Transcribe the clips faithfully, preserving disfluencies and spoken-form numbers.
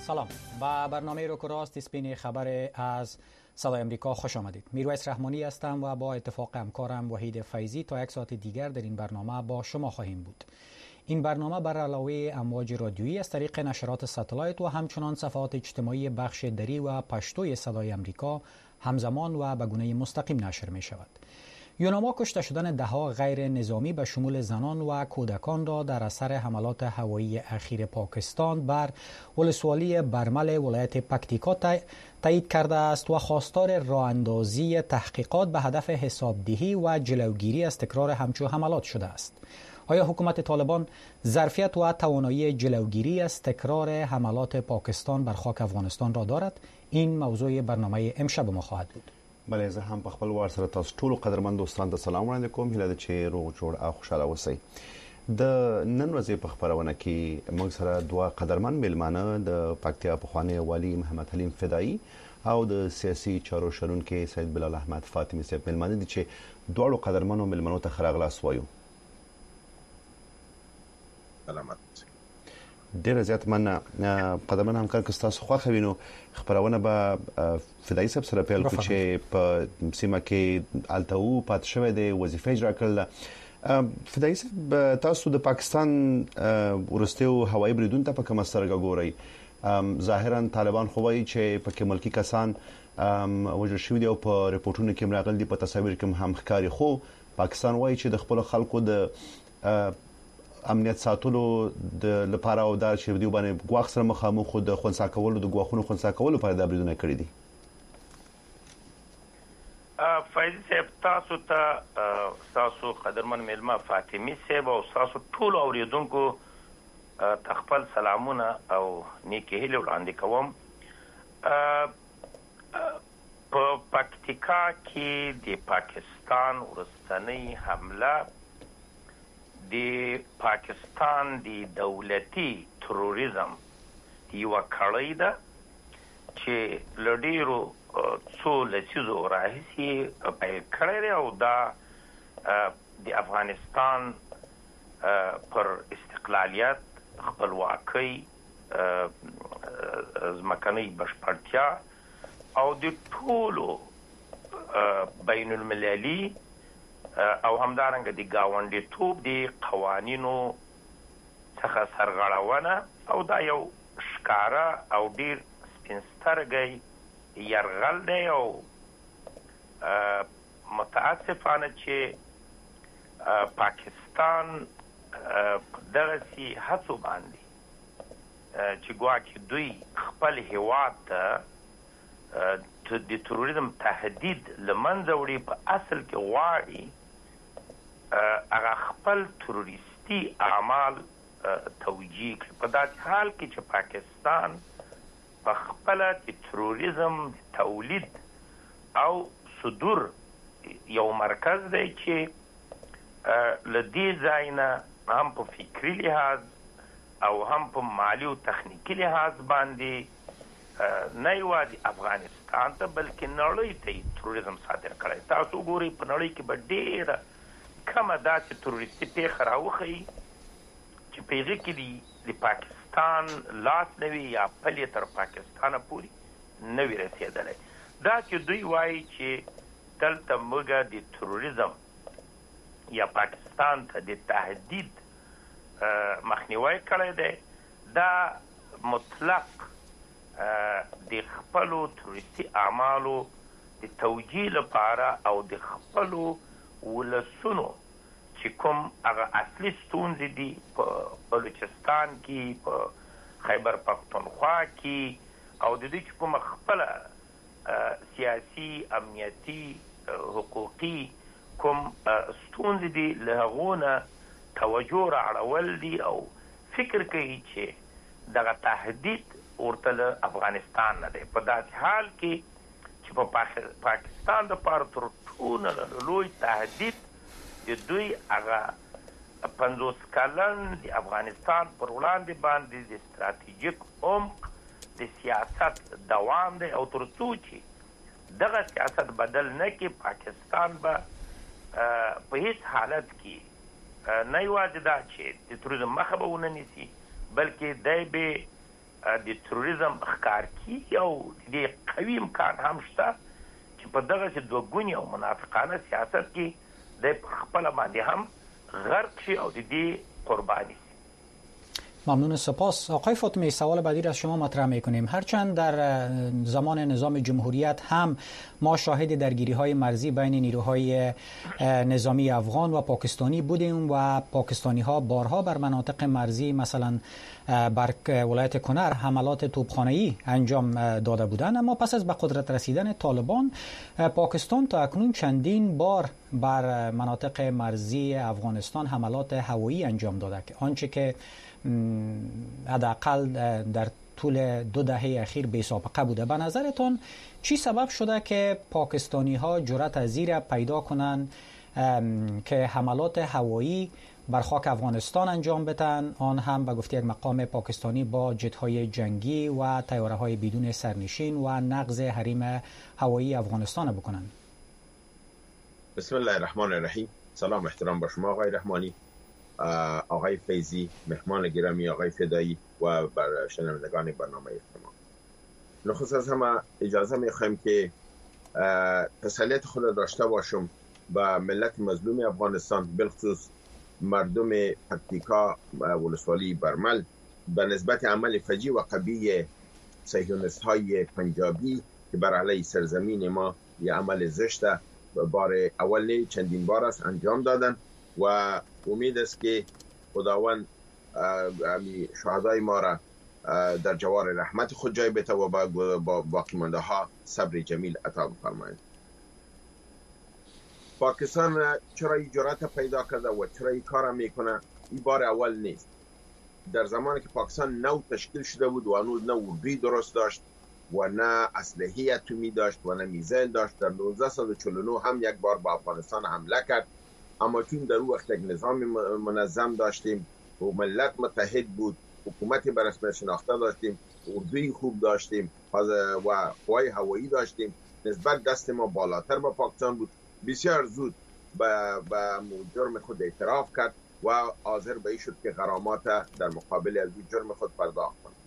سلام، با برنامه روک و راست اسپین خبر از صدای امریکا خوش آمدید. میرویس رحمانی هستم و با اتفاق همکارم وحید فیضی تا یک ساعت دیگر در این برنامه با شما خواهیم بود. این برنامه بر علاوه امواج رادیویی از طریق نشرات ساتلایت و همچنان صفحات اجتماعی بخش دری و پشتوی صدای امریکا همزمان و به گونه مستقیم نشر می شود. یوناما کشته شدن دهها غیر نظامی به شمول زنان و کودکان را در اثر حملات هوایی اخیر پاکستان بر ولسوالی برمل ولایت پکتیکا تایید کرده است و خواستار راهاندازی تحقیقات به هدف حسابدهی و جلوگیری از تکرار همچو حملات شده است. آیا حکومت طالبان ظرفیت و توانایی جلوگیری از تکرار حملات پاکستان بر خاک افغانستان را دارد؟ این موضوع برنامه امشب ما خواهد بود. بله، زه هم په خپل وار سره تاسو ټول قدرمن دوستان ته سلام وړاندې کوم. هیله ده چې روغ جوړ او خوشاله اوسئ. د نن ورځې په خبرونه کې موږ سره دوه قدرمن میلمانه د پکتیا پخوانی والی محمد حلیم فدایی او د سیاسي چارو شرونکي سید بلال احمد فاطمی صاحب میلمانه دي چې دواړو قدرمنو میلمنو ته خراغلاس وایو. سلامت. ډیر زیات مننه. قدرمن همکار که تاسو خوښ وینو خبرونه به فدایی صاحب سره پیل کوي چې په سیمه کې التاو پات شوه د وظیفه اجرا کړل. فدایی صاحب تاسو د پاکستان ورستیو هوایي بریدون ته په کومه سترګه ګورئ؟ ظاهرا طالبان خو وایي چې په کې ملکی کسان وژل شوي دي او په ریپورتونو کې راغلي دي، په تصاویر کې هم ښکاري، خو پاکستان وایي چې د خپل خلکو د امنیت ساتلو د لپاره او د شردیو باندې غواخ سره مخامخ خو د خونسا کولو د غواخونو خونسا کولو لپاره د بریدونه کړی دي. فایز صاحب تاسو ته تاسو قدرمن میلمه فاطمی صاحب او تاسو ټول اوریدونکو تخپل سلامونه او نیکی هیله وړاندې کوم. په پکتیکا کې د پاکستان ورستنی حمله د پاکستان د دولتي تروریزم یو کړی ده چې لډیرو څو لسیزو راهیسي پیل کړی او دا د افغانستان پر استقلالیت، خپلواکۍ، ځمکنۍ بشپړتیا او د ټولو بین المللي او همدارنګه د گاونډیتوب د قوانینو څخه سرغړونه او دا یو ښکاره او ډیر سپینسترګی یرغل دی او متاسفانه چې پاکستان دغسې هڅو باندې چې ګواکې دوی خپل هیواد ته د تروریزم تهدید له منځه وړي، په اصل کې غواړي هغه خپل تروریستي اعمال توجیه کړي. په داسې حال کې چې پاکستان په خپله د تروریزم تولید او صدور یو مرکز دی چې له دې ځای نه هم په فکري لحاظ او هم په مالي او تخنیکي لحاظ باندې نه یوازې افغانستان ته بلکې نړۍ ته تروریزم صادر کړی. تاسو ګورئ په نړۍ کې به ډېره کمه داسې تروریستي پیښه راوښیي چې په هغې کې د پاکستان لاس نه وي یا پل یې تر پاکستانه پورې نه وي رسېدلی. دا چې دوی وایي چې دلته موږ د تروریزم یا پاکستان ته د تهدید مخنیوی کړی دی، دا مطلق د خپلو تروریستي اعمالو د توجیه لپاره او د خپلو ولسونو چې کوم هغه اصلي ستونزې دي په بلوچستان کې، په خیبر پختونخوا کې او د دوی چې کومه خپله سیاسي، امنیتي، حقوقي کوم ستونزې دي له هغو نه توجه رااړول دي او فکر کوي چې دغه تهدید ورته له افغانستان نه دی. په داسې حال کې چې په پاکستان دپاره تر ټولو لوی تهدید د دوی هغه پنځوس کلن د افغانستان پر وړاندې باندې د ستراتیژیک عمق د سیاست دوام دی او تر څو چې دغه سیاست بدل نه کړي پاکستان به په هیڅ حالت کې نه یوازې دا چې د تروریزم مخه به ونه نیسي بلکې دی به د تروریزم ښکار کیږي او د قوي امکان هم شته چې په دغه چې دوه ګونی او منافقانه سیاست کې د خپل باندې هم غرق شي او د دې قرباني. ممنون، سپاس. آقای فاطمی، سوال بعدی را از شما مطرح میکنیم. هرچند در زمان نظام جمهوریت هم ما شاهد درگیری‌های مرزی بین نیروهای نظامی افغان و پاکستانی بودیم و پاکستانی‌ها بارها بر مناطق مرزی مثلا بر ولایت کنر حملات توپخانه‌ای انجام داده بودند، اما پس از به قدرت رسیدن طالبان پاکستان تا اکنون چندین بار بر مناطق مرزی افغانستان حملات هوایی انجام داده، آنچه که حداقل در طول دو دهه اخیر بی سابقه بوده. به نظرتون چی سبب شده که پاکستانی ها جرأت از این پیدا کنند که حملات هوایی بر خاک افغانستان انجام بدن، آن هم به گفته یک مقام پاکستانی با جت های جنگی و طیاره های بدون سرنشین و نقض حریم هوایی افغانستان بکنند؟ بسم الله الرحمن الرحیم. سلام احترام با شما آقای رحمانی، آقای فیضی، مهمان گرامی آقای فدایی و بر شنوندگان برنامه شما. نخست از همه اجازه میخوایم که تسلیت خود داشته باشم با ملت مظلوم افغانستان، بالخصوص مردم پکتیکا و ولسوالی برمل به نسبت عمل فجیع و قبیح صهیونیست های پنجابی که بر علیه سرزمین ما یه عمل زشت بار اول چندین بار است انجام دادن و امید است که خداوند شهدای ما را در جوار رحمت خود جای بده و با باقی مانده ها صبر جمیل عطا بفرمایید. پاکستان چرا این جرأت پیدا کرده و چرا این کار میکنه؟ این بار اول نیست. در زمانی که پاکستان نو تشکیل شده بود و هنوز نه اردوی درست داشت و نه اسلحه اتمی داشت و نه میزایل داشت، در نوزده و چهل و نه هم یک بار با افغانستان حمله کرد. اما چون در اون وقت یک نظام منظم داشتیم و ملت متحد بود، حکومتی به رسمیت شناخته داشتیم، اردوی خوب داشتیم و قوای هوایی داشتیم، نسبت دست ما بالاتر با پاکستان بود، بسیار زود به جرم خود اعتراف کرد و حاضر به این شد که غرامات در مقابل از جرم خود پرداخت کند.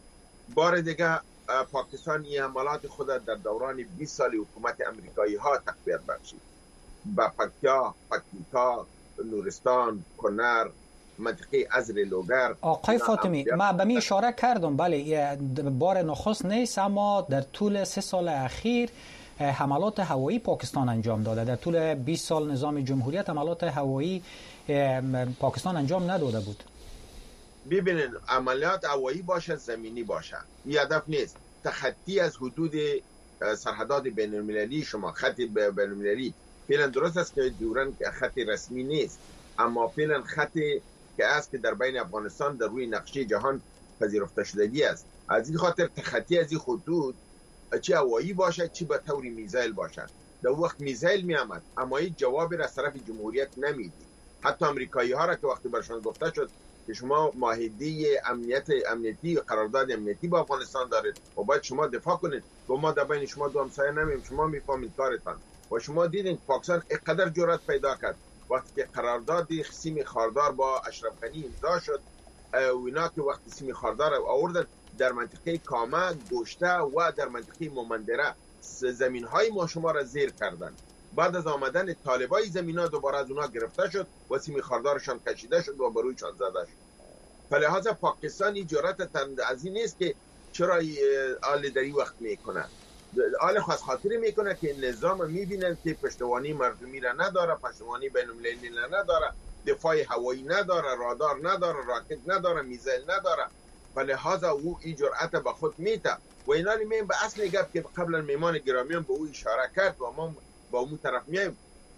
بار دیگه پاکستان این حملات خود در دوران بیست سال حکومت امریکایی ها تقویت بخشید. با پکتیا، پکتیکا، نورستان، کنر، منطقه ازر لوگر. آقای فاطمی، ما به می اشاره کردم، بله بار نخست نیست، اما در طول سه سال اخیر حملات هوایی پاکستان انجام داده. در طول بیست سال نظام جمهوریت حملات هوایی پاکستان انجام نداده بود. ببینید، عملیات هوایی باشه زمینی باشه این هدف نیست. تخطی از حدود سرحدات بین المللی شما، خط بین المللی فعلا درست است که دوران خط رسمی نیست، اما فعلا خطی که است که در بین افغانستان در روی نقشه جهان پذیرفته شدگی است. از این خاطر تخطی از این خطوط چه هوایی باشه چه به طور میزایل باشه. در وقت میزایل می آمد اما این جواب را از طرف جمهوریت نمیدید. حتی امریکایی ها را که وقتی برشان گفته شد که شما معاهده امنیت امنیتی قرارداد امنیتی با افغانستان دارید و باید شما دفاع کنید و ما در بین شما دو همسایه نمیم، شما میفهمید کارتان. و شما دیدین پاکستان اینقدر جرأت پیدا کرد وقتی که قرارداد سیم خاردار با اشرف غنی امضا شد و اینا که وقتی سیم خاردار آوردن در منطقه کامه، گوشته و در منطقه مومندره زمین های ما شما را زیر کردن. بعد از آمدن طالبای زمین ها دوباره از اونا گرفته شد و سیم خاردارشان کشیده شد و برویشان زده شد. فلحاظا پاکستان این جرأت از این نیست که چرا آل در این وقت میکنه. آل خاص خاطری میکنه که نظام میبینن که پشتوانی مردمی را نداره، پشتوانی بین المللی را نداره، دفاع هوایی نداره، رادار نداره، راکت نداره، میزایل نداره. فلحاظا او این جرأت به خود میته و اینا میگم به اصل گپ که قبلا میمان گرامیان به او اشاره کرد و ما با اون طرف میایم.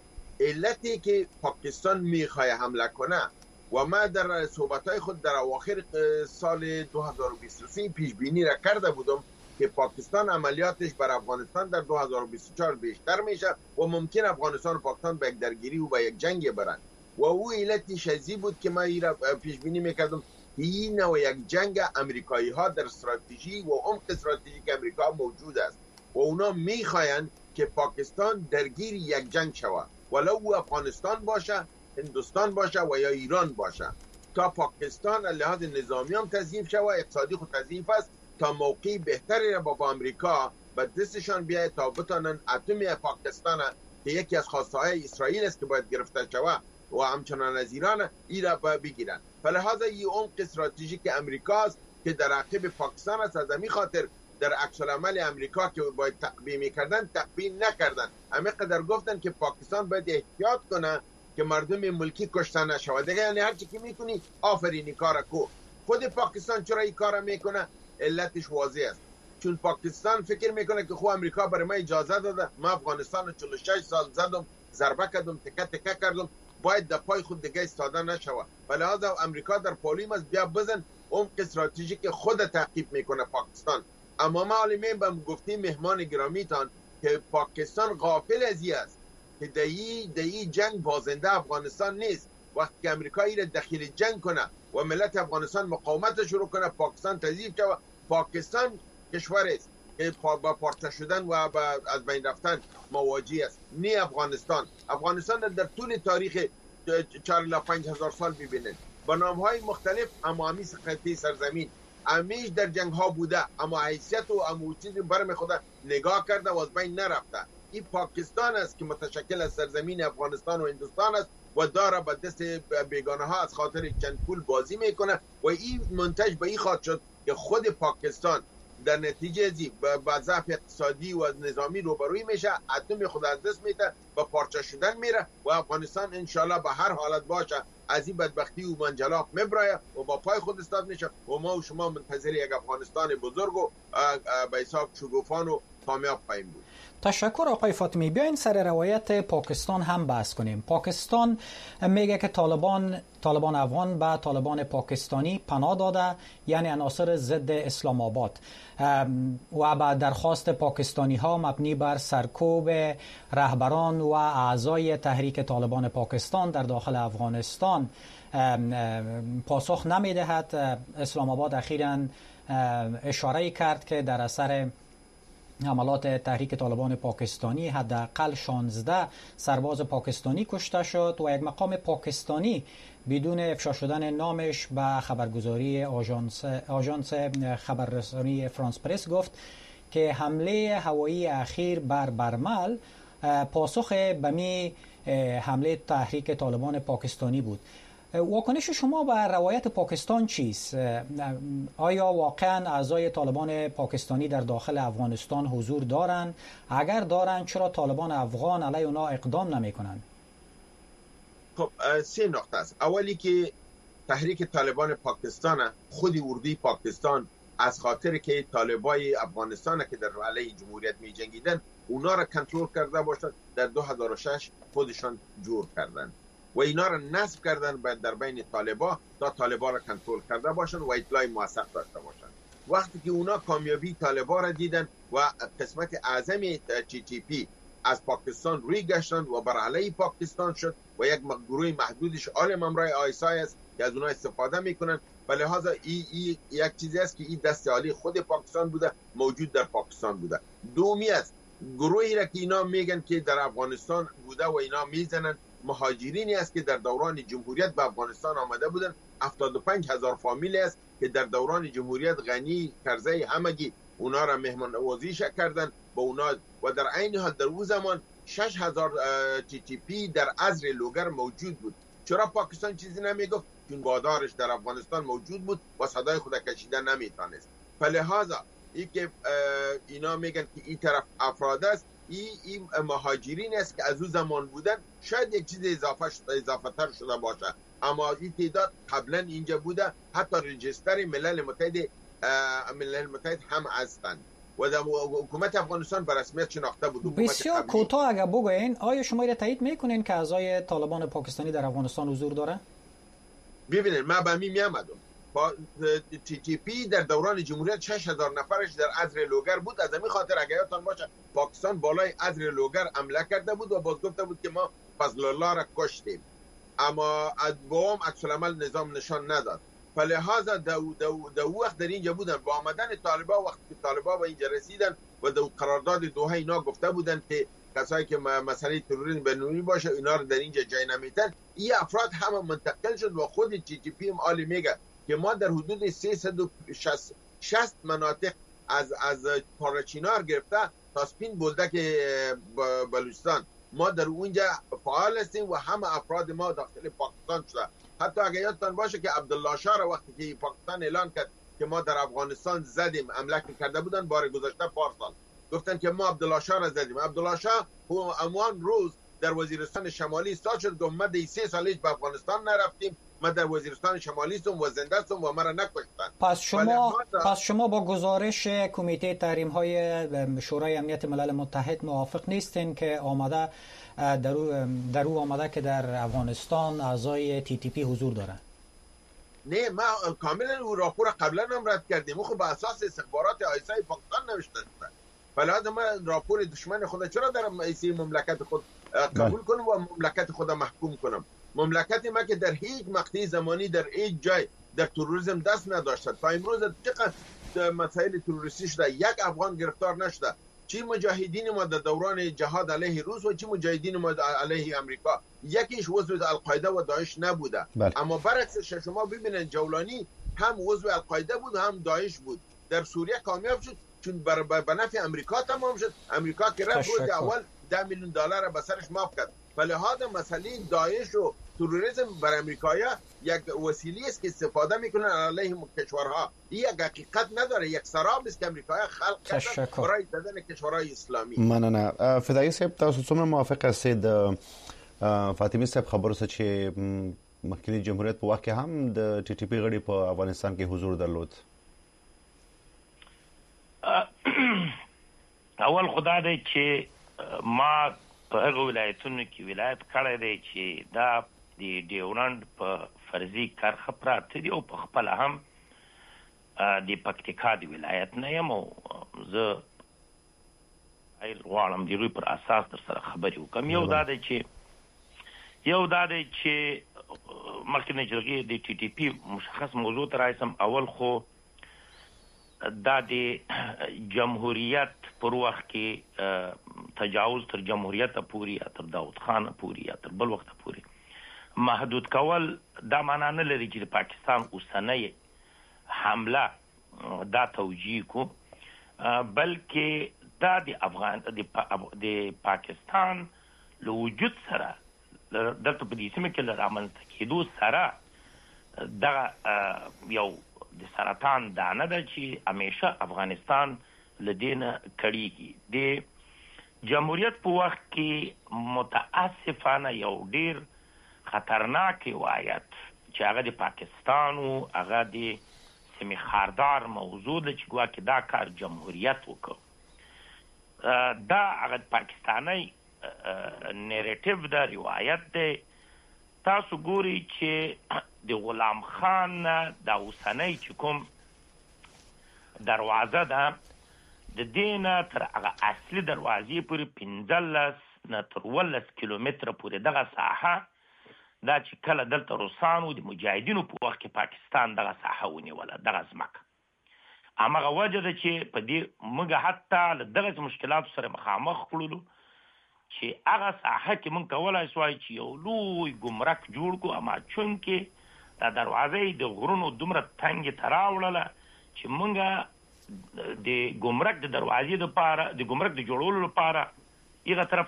علتی که پاکستان میخواد حمله کنه و ما در صحبت‌های خود در اواخر سال دو هزار و بیست و سه پیش بینی را کرده بودم که پاکستان عملیاتش بر افغانستان در دو هزار و بیست و چهار بیشتر میشه و ممکن افغانستان و پاکستان به یک درگیری و به یک جنگ برن و او علتی شزی بود که ما ایرا پیش بینی میکردم این نوع یک جنگ امریکایی ها در استراتژی و عمق استراتژیک امریکا موجود است و اونا میخواین که پاکستان درگیر یک جنگ شود، ولو او افغانستان باشه، هندوستان باشه و یا ایران باشه. تا پاکستان لحاظ نظامی هم تضعیف شود، اقتصادی خود تضعیف است، تا موقعی بهتری را با امریکا به دستشان بیاید تا بتانن اتم پاکستان که یکی از خواسته های اسرائیل است که باید گرفته شود و همچنان از ایران ای را بگیرن. فلهذا این عمق استراتژیک امریکا است که در عقب پاکستان است. از همین خاطر در عکس العمل امریکا که باید تقبیه میکردن تقبیه نکردن. همه قدر گفتن که پاکستان باید احتیاط کنه که مردم ملکی کشته نشود. دیگه یعنی هر چی که میکنی آفرینی کارا کو. خود پاکستان چرا این کارا میکنه؟ علتش واضح است. چون پاکستان فکر میکنه که خو امریکا برای ما اجازه داده، ما افغانستان رو چهل و شش سال زدم، ضربه کردم، تکه تکه کردم، باید در پای خود دیگه استاده نشود. ولهذا امریکا در پالیم است بیا بزن عمق استراتژیک خود تعقیب میکنه پاکستان. اما ما عالمین به گفتیم مهمان گرامیتان که پاکستان غافل از این است که دایی دایی جنگ بازنده افغانستان نیست. وقتی که امریکا را داخل جنگ کنه و ملت افغانستان مقاومت شروع کنه، پاکستان تضعیف شود. پاکستان کشور است که با پارچه شدن و از بین رفتن مواجه است، نه افغانستان. افغانستان در طول تاریخ چهل و پنج هزار سال ببینید با نام‌های مختلف، اما همی خطه سرزمین همیش در جنگ ها بوده، اما حیثیت و اما چیزی برم خود نگاه کرده و از بین نرفته. این پاکستان است که متشکل از سرزمین افغانستان و هندوستان است و داره به دست بیگانه ها از خاطر چند پول بازی میکنه و این منتج به این خاطر شد که خود پاکستان در نتیجه ازی با ضعف اقتصادی و نظامی روبروی میشه، اتم خود از دست میده، با پارچه شدن میره و افغانستان انشالله به هر حالت باشه از این بدبختی و منجلاب میبراید و با پای خود استاد میشه و ما و شما منتظر یک افغانستان بزرگ و به حساب شگوفان و کامیاب خواهیم بود. تشکر آقای فاطمی. بیاین سر روایت پاکستان هم بحث کنیم. پاکستان میگه که طالبان طالبان افغان به طالبان پاکستانی پناه داده، یعنی عناصر ضد اسلام آباد، و به درخواست پاکستانی ها مبنی بر سرکوب رهبران و اعضای تحریک طالبان پاکستان در داخل افغانستان پاسخ نمیدهد. اسلام آباد اخیراً اشاره کرد که در اثر حملات تحریک طالبان پاکستانی حداقل شانزده سرباز پاکستانی کشته شد و یک مقام پاکستانی بدون افشا شدن نامش به خبرگزاری آژانس آژانس خبررسانی فرانس پرس گفت که حمله هوایی اخیر بر برمل پاسخ به می حمله تحریک طالبان پاکستانی بود. واکنش شما به روایت پاکستان چیست؟ آیا واقعا اعضای طالبان پاکستانی در داخل افغانستان حضور دارند؟ اگر دارند چرا طالبان افغان علیه اونا اقدام نمی کنند؟ خب سه نقطه است. اولی که تحریک طالبان پاکستان خودی اردوی پاکستان از خاطر که طالبای افغانستان که در علیه جمهوریت می جنگیدن اونا را کنترل کرده باشند، در دو هزار و شش خودشان جور کردند و اینا را نصب کردن در بین طالبا تا طالبا را کنترل کرده باشند و اطلاع موثق داشته باشند. وقتی که اونا کامیابی طالبا را دیدن و قسمت اعظم تی تی پی از پاکستان روی گشتند و بر علیه پاکستان شد و یک گروه محدودش آل ممرای آیسای است که از اونا استفاده میکنن. به لحاظ ای, ای یک چیزی است که این دست عالی خود پاکستان بوده، موجود در پاکستان بوده. دومی است گروهی را که اینا میگن که در افغانستان بوده و اینا میزنن، مهاجرینی است که در دوران جمهوریت به افغانستان آمده بودن. هفتاد و پنج هزار فامیلی است که در دوران جمهوریت غنی کرزی همگی اونا را مهمان نوازی کردن با اونا و در عین حال در اون زمان شش هزار تی تی پی در ازر لوگر موجود بود. چرا پاکستان چیزی نمیگفت؟ چون بادارش در افغانستان موجود بود و صدای خود کشیدن نمیتونست. فلهذا ای که اینا میگن که این طرف افراد است، این ای مهاجرین است که از اون زمان بودن، شاید یک چیز اضافه اضافه تر شده باشه، اما این تعداد قبلا اینجا بوده. حتی رجستر ملل متحد ملل متحد هم هستند و در حکومت افغانستان به رسمیت شناخته بود. بسیار کوتاه اگه بگوین، آیا شما را تایید میکنین که اعضای طالبان پاکستانی در افغانستان حضور داره؟ ببینید من به می میامدم با تی تی پی در دوران جمهوریت شش هزار نفرش در ازر لوگر بود. از همین خاطر اگه یادتان باشه پاکستان بالای ازر لوگر حمله کرده بود و باز گفته بود که ما فضل الله را کشتیم، اما از بوم عکس العمل نظام نشان نداد. فلهذا دو دو دو وقت در اینجا بودن. با آمدن طالبا، وقتی که طالبا به اینجا رسیدن و در قرارداد دوحه اینا گفته بودن که کسایی که مسئله تروریسم بین‌المللی باشه اینا رو در اینجا جای نمیتن. این افراد همه منتقل شد و خود تی تی پی هم عالی میگه که ما در حدود سیصد و شصت مناطق از از پارچینار گرفته تا سپین بولدک بلوچستان ما در اونجا فعال هستیم و همه افراد ما داخل پاکستان شده. حتی اگر یادتان باشه که عبدالله شاه را وقتی که پاکستان اعلان کرد که ما در افغانستان زدیم حمله کرده بودن بار گذشته پارسال گفتن که ما عبدالله شاه را زدیم. عبدالله شاه همان روز در وزیرستان شمالی استاد شد که ما ده سه سال به افغانستان نرفتیم، ما در وزیرستان شمالی هستم و زنده هستم و ما را نکشتن. پس شما پس شما با گزارش کمیته تحریم های شورای امنیت ملل متحد موافق نیستین که آمده در او در او آمده که در افغانستان اعضای تی تی پی حضور دارن؟ نه، ما کاملا او راپور قبلا هم رد کردیم. خب به اساس استخبارات آیسای پاکستان نوشته شده. فلازم ما راپور دشمن خود چرا در ایسی مملکت خود قبول کنم و مملکت خود محکوم کنم؟ مملکت ما که در هیچ مقطع زمانی در هیچ جای در تروریسم دست نداشته تا امروز چقدر مسائل تروریستی شده، یک افغان گرفتار نشده. چی مجاهدین ما در دوران جهاد علیه روس و چی مجاهدین ما علیه امریکا یکیش عضو القاعده و داعش نبوده. بله. اما برعکسش شما ببینید جولانی هم عضو القاعده بود هم داعش بود. در سوریه کامیاب شد چون بر به نفع امریکا تمام شد. امریکا که رفت روز اول ده میلیون دلار به سرش معاف کرد. فلهذا مسئله داعش و تروریسم برای امریکایی‌ها یک وسیله است که استفاده میکنن علیه کشورها. این یک حقیقت نداره، یک سراب است که امریکایی‌ها خلق کردن برای زدن کشورهای اسلامی. مننه. فدایی صاحب تاسو څومره موافق هستید فاطمی صاحب خبرو سره چې مخکنی جمهوریت په وخت کې هم د ټي ټي پی غړي په افغانستان کې حضور درلود؟ اول خدا دې چې ما په هغه ولایتونو کې ولایت کړی دی چې دا د ډیورنډ په فرضي کرښه پراته دي او په خپل هم د پکتیکا د ولایت نه یم او زه غواړم د روی پر اساس در سره خبرې وکړم. یو دا دی چې یو دا دی چې مخکنی جرګې د ټي ټي پی مشخص موضوع ته راسم. اول خو دا د جمهوریت پر وخت کې تجاوز تر جمهوریت پورې یا تر داود خان پورې یا تر بل وخت پورې محدود کول دا معنا نه لري چې د پاکستان اوسنۍ حمله دا توجیه کو، بلکې دا د افغان د پاکستان له وجود سره دلته په دې سیمه کې له رامنځته کېدو سره دغه یو د سرطان دانه ده چې همیشه افغانستان له دې نه کړیږي. د جمهوریت په وخت کې متاسفانه یو ډیر خطرناک روایت چې هغه د پاکستان او هغه د سیمې خاردار موضوع ده چې ګواکې دا کار جمهوریت وکړ. دا هغه پاکستانی نیریټیو دا روایت دی. تاسو ګوري چې د غلام خان دا اوسنۍ چې کوم دروازه ده د دینه تر هغه اصلي دروازې پورې پنځلس نه تر اوولس کیلومتره پورې دغه ساحه دا چې کله دلته روسانو د مجاهدینو په وخت کې پاکستان دغه ساحه ونیوله، دغه ځمکه. هماغه وجه ده چې په دې موږ حتی له دغسې مشکلاتو سره مخامخ کړلو چې هغه ساحه کې موږ کولی سوای چې یو لوی ګمرک جوړ کړو، اما چونکې دا دروازه د غرونو دومره تنګې ته راوړله چې موږ د ګمرک د دروازې دپاره د ګمرک د جوړولو لپاره هغه طرف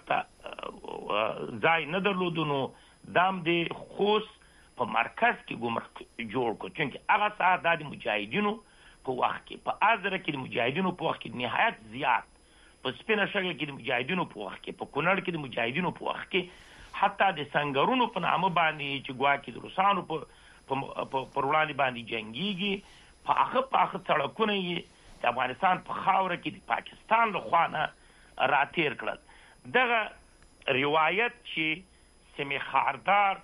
ته ځای نه درلودو. نو دام د خوست په مرکز کې ګمرک جوړ کړو، چونکې هغه ساحه دا د مجاهدینو په وخت کې په ازره کې د مجاهدینو په وخت کې نهایت زیات، په سپینه شګه کې د مجاهدینو په وخت کې، په کونړ کې د مجاهدینو په وخت کې، حتی د سنگرونو په نامه باندې چې ګواکې د روسانو په پر وړاندې باندې جنګیږي، پاخه پاخه سړکونه یې د افغانستان په خاوره کې د پاکستان له خوا نه راتېر کړل. دغه روایت چې سیمې خاردار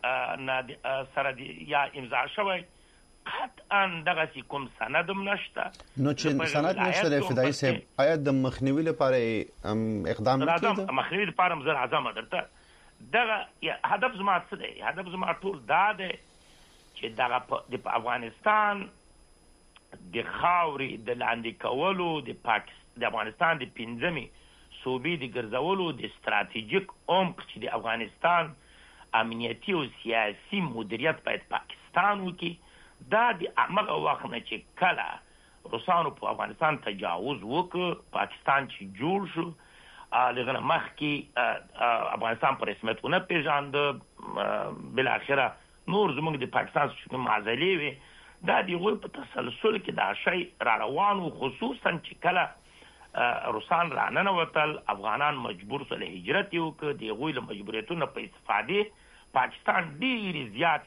نه سره یا امضا شوی قطعا دغسې کوم سند هم نشته. نو چې سند نشته دی فدایي صاحب، آیا د مخنیوي لپاره اقدام نه کېده؟ مخنیوي لپاره هم زه راځم درته. دغه هدف زما څه دی؟ هدف زما ټول دا دی چې دغه د افغانستان د خاورې د لاندې کولو د د افغانستان د پنځمې صوبې د ګرځولو د ستراتیژیک عمق چې د افغانستان امنیتي او سیاسي مدیریت باید پاکستان وکړي دا د هغه وخت نه چې کله روسانو په افغانستان تجاوز وکړ پاکستان چې جوړ شو لغه مخکې افغانستان په رسمیت ونه پیژانده بالاخره نور زموږ د پاکستان څخه معزلې وي دا د غوي په تسلسل کې دا شی را روان و خصوصا چې کله روسان را ننوتل افغانان مجبور سول هجرت وکړ د غوي له مجبوریتونو په استفاده پاکستان ډیر زیات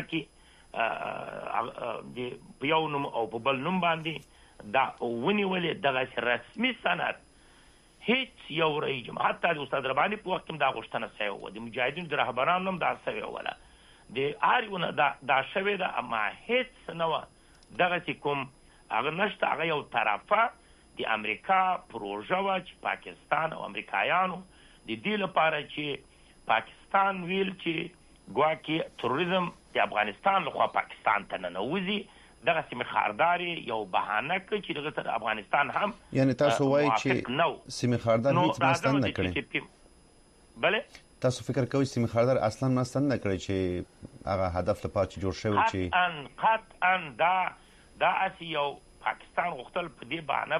ځمکې د پیو نوم او په بل نوم باندې دا ونیولې دغه رسمي سند هیڅ یو رئیس حتی د استاد رباني په وخت کې دا غوښتنه شوې و د مجاهدینو د رهبرانو هم دا شوې وله د اړیونه دا دا شوې ده اما هیڅ نه و دغه چې کوم هغه نشته هغه یو طرفه د امریکا پروژه و چې پاکستان او امریکایانو د دې لپاره چې پاکستان ویل چې ګواکې تروریزم د افغانستان لخوا پاکستان ته ننوځي دغه سیمه خارداري یو بهانه کوي چې دغه تر افغانستان هم یعنی تاسو وایي چې سیمه خاردار هیڅ مستند نه کړي بله تاسو فکر کوئ سیمه خاردار اصلا مستند نه کړي چې هغه هدف لپاره چې جوړ شوی چې ان قطعا دا دا اسی یو پاکستان غوښتل په دې بهانه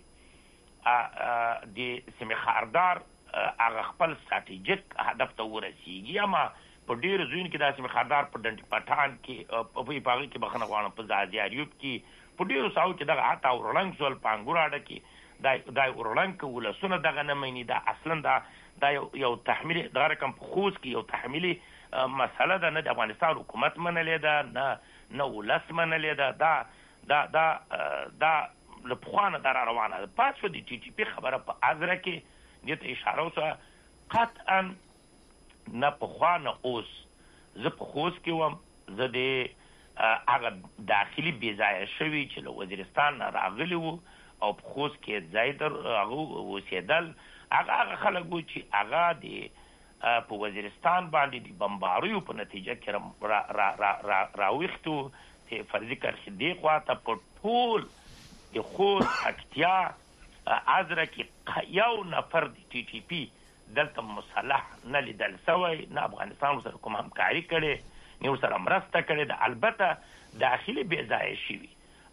باندې د سیمه خاردار هغه خپل ستراتیژیک هدف ته ورسیږي اما په ډیر ځین کې د سیمه خاردار په ډنډ پټان کې په پاغي کې بخنه غواړم په زادیاریوب کې په ډیرو ساو کې دغه حتی ورلنګ سول پانګوراډه کې دا دا ورلنګ ولسونه دغه نه مینی دا اصلا دا دا یو تحمیل د رقم په خوز کې یو تحمیلي مسله ده نه د افغانستان حکومت منلې ده نه نه ولس منلې ده دا دا دا دا له پخوانه در روانه ده پات شو د ټي ټي پی خبره په اذره کې دې اشاره وسه قطعا نه پخوانه اوس زه په خوز کې وم زه د هغه داخلي بیځایه شوي چې له وزیرستان راغلی وو او په خوز کې ځای در هغه اوسېدل هغه هغه خلک وو چې هغه د په وزیرستان باندې د بمباریو په نتیجه کې را را را را راوښتو چې فرضي کرښې دی خواته په ټول د خوز اکتیا ازره کې یو نفر د ټي ټي پی دلته مصالح نه لیدل سوی نه افغانستان سره کوم همکاري کړي نه سره مرسته کړي د البته داخلي بیځای شي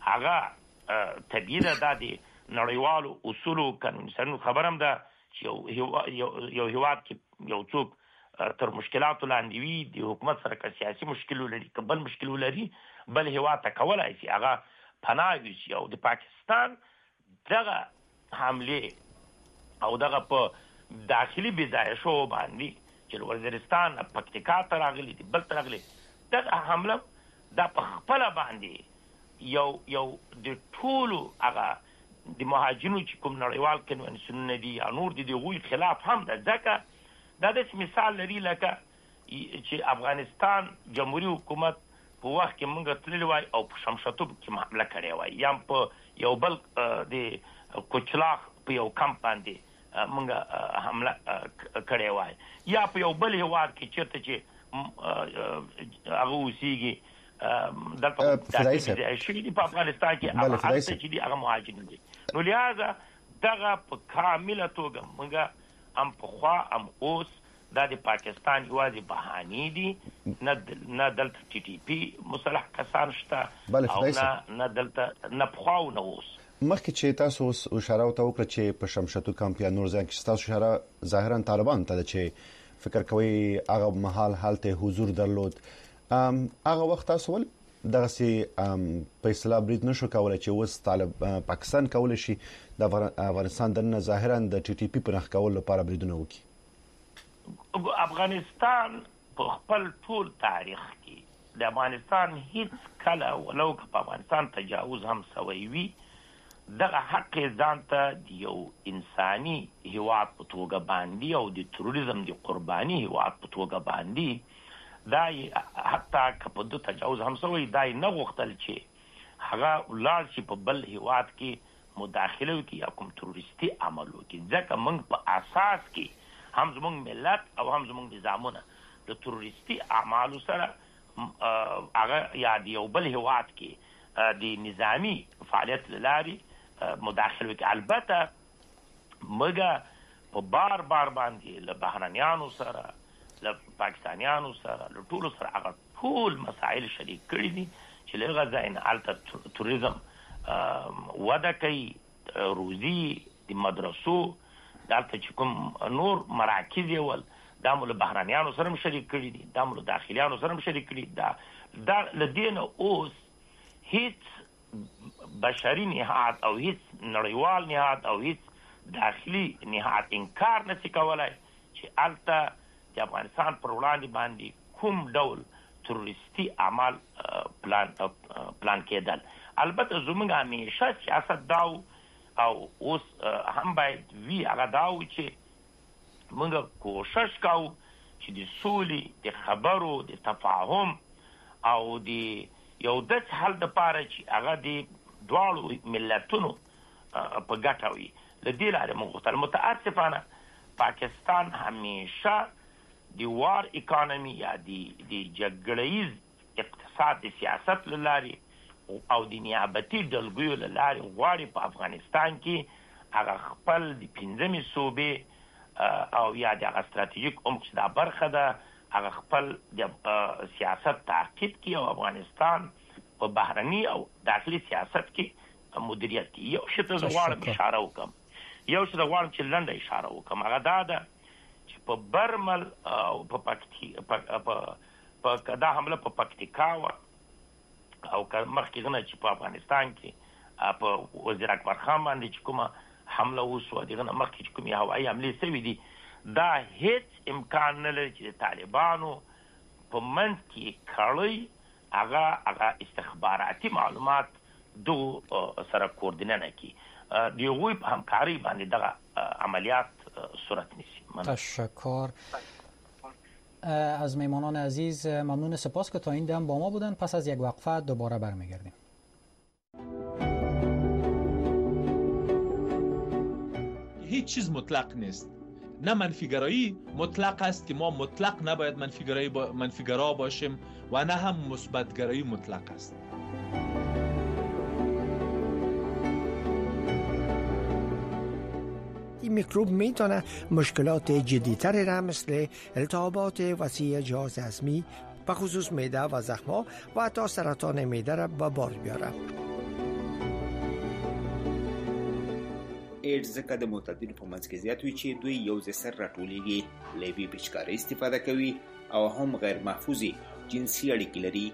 هغه طبيعي ده د نړیوالو اصولو قانون سره خبرم ده چې یو یو هیواد کې یو څوک تر مشکلاتو لاندې وي د حکومت سره که سیاسي مشکل لري که بل مشکل لري بل هیواد ته کولای شي هغه پناه یوسي او د پاکستان دغه حمله او دغه په داخلي بځای شو باندې چې وزیرستان پکتیکا ته راغلي دي بل ته راغلي دغه حمله د په خپل باندې یو یو د ټولو هغه د مهاجرینو چې کوم نړیوال کنوانسیونونه دي یا نور دي د غوي خلاف هم ده ځکه دا د مثال لري لکه چې افغانستان جمهوریت حکومت په وخت کې موږ تللی وای او په شمشتوب کې حمله کړې وای یا په یو بل د کوچلاخ په یو کمپ باندې موږ حمله کړې وای یا په یو بل هیواد کې چیرته چې هغه وسیږي دلته د شي په افغانستان کې هغه چې دی هغه مهاجرین دي نو لہذا دغه په کامله توګه موږ هم په خوا هم اوس دا د پاکستان یوازې بهاني دي نه نه دلته ټي ټي پی مصالح کسان شته او نه نه دلته نه په خوا نه اوس مخکې چې تاسو اشاره وکړه چې په شمشتو کمپ یا نور ځای کې تاسو اشاره ظاهرا طالبان ته چې فکر کوي هغه محل حالت حضور درلود هغه وخت تاسو ول دغه سي په اصطلاح برید نشو کولای چې اوس طالب پاکستان کولای شي د افغانستان د ظاهرا د ټي ټي پی په نخ کول لپاره بریدونه وکړي افغانستان په خپل ټول تاریخ کې د افغانستان هیڅ کله ولو که په افغانستان تجاوز هم سوی وي دغه حق ځان ته د یو انساني هیواد په توګه باندې او د تروریزم د قرباني هیواد په توګه باندې دا حتی که په دو تجاوز هم سوی دا نه غوښتل چې هغه ولاړ شي په بل هیواد کې مداخله وکړي یا کوم تروریستي عمل وکړي ځکه موږ په اساس کې هم زموږ ملت او هم زموږ نظامونه د تروریستي اعمالو سره هغه یا د یو بل هیواد کې د نظامی فعالیت لاري مداخله وکړي البته مګه په بار بار باندې له بهرنیانو سره له پاکستانیانو سره له ټولو سره هغه ټول مسایل شریک کړي دي چې له هغه ځای نه هلته توریزم وده کوي، روزي د مدرسو دلته چې کوم نور مراکز یې ول دا مو له بهرنیانو سره هم شریک کړي دي، دا مو له داخلیانو سره هم شریک کړي دا دا له دې نه اوس هیڅ بشري نهاد او هیڅ نړیوال نهاد او هیڅ داخلي نهاد انکار نشي کولای چې هلته د افغانستان پر وړاندې باندې کوم ډول تروریستي اعمال پلان پلان کېدل. البته زموږ همیشه سیاست داو او اوس هم باید وی هغه داو چې موږ کوشش کوو چې د سولې د خبرو د تفاهم او د یو داسې حل دپاره چې هغه د دواړو ملتونو په ګټه وي. له دې لارې موږ غوښتل. متاسفانه پاکستان همیشه د وار اکانومي یا د جګړهیز اقتصاد د سیاست له لارې او د نیابتي ډلګیو له لارې غواړي په افغانستان کې هغه خپل د پنځمې صوبې او یا د هغه ستراتیژیک عمق چې دا برخه ده هغه خپل د سیاست تعقیب کړي او افغانستان په بهرني او داخلي سیاست کې مدیریت کړي. یو شی ته زه غواړم اشاره وکړم یو شی ته غواړم چې لنډه اشاره وکړم هغه دا ده چې په برمل او په پکتی په دا حمله په پکتیکا و او مخکې غنه چې په افغانستان کې په وزیر اکبر خان باندې چې کومه حمله وسوه دغه مخکې چې کومې هوایي حملې سوي دي دا هیڅ امکان نه لري چې د طالبانو په منځ کې کړی هغه هغه استخباراتي معلومات دو سره کوردینه نه کړي د هغوی په همکارۍ باندې دغه عملیات صورت نیسي. تشکر از میمانان عزیز. ممنون، سپاس که تا این دم با ما بودن. پس از یک وقفه دوباره برمیگردیم. هیچ چیز مطلق نیست. نه منفیگرایی مطلق است که ما مطلق نباید منفیگرایی با منفیگرا باشیم و نه هم مثبتگرایی مطلق است. این میکروب میتونه مشکلات جدیتری را مثل التهابات وسیع جهاز هضمی به خصوص معده و زخم‌ها و حتی سرطان معده را به بار بیاره. ایډز ځکه د معتادینو په منځ کې زیات وي چې دوی یو ځای سر راټولیږي، له یوې پیچکارۍ استفاده کوي او هم غیر محفوظې جنسي اړیکې لري.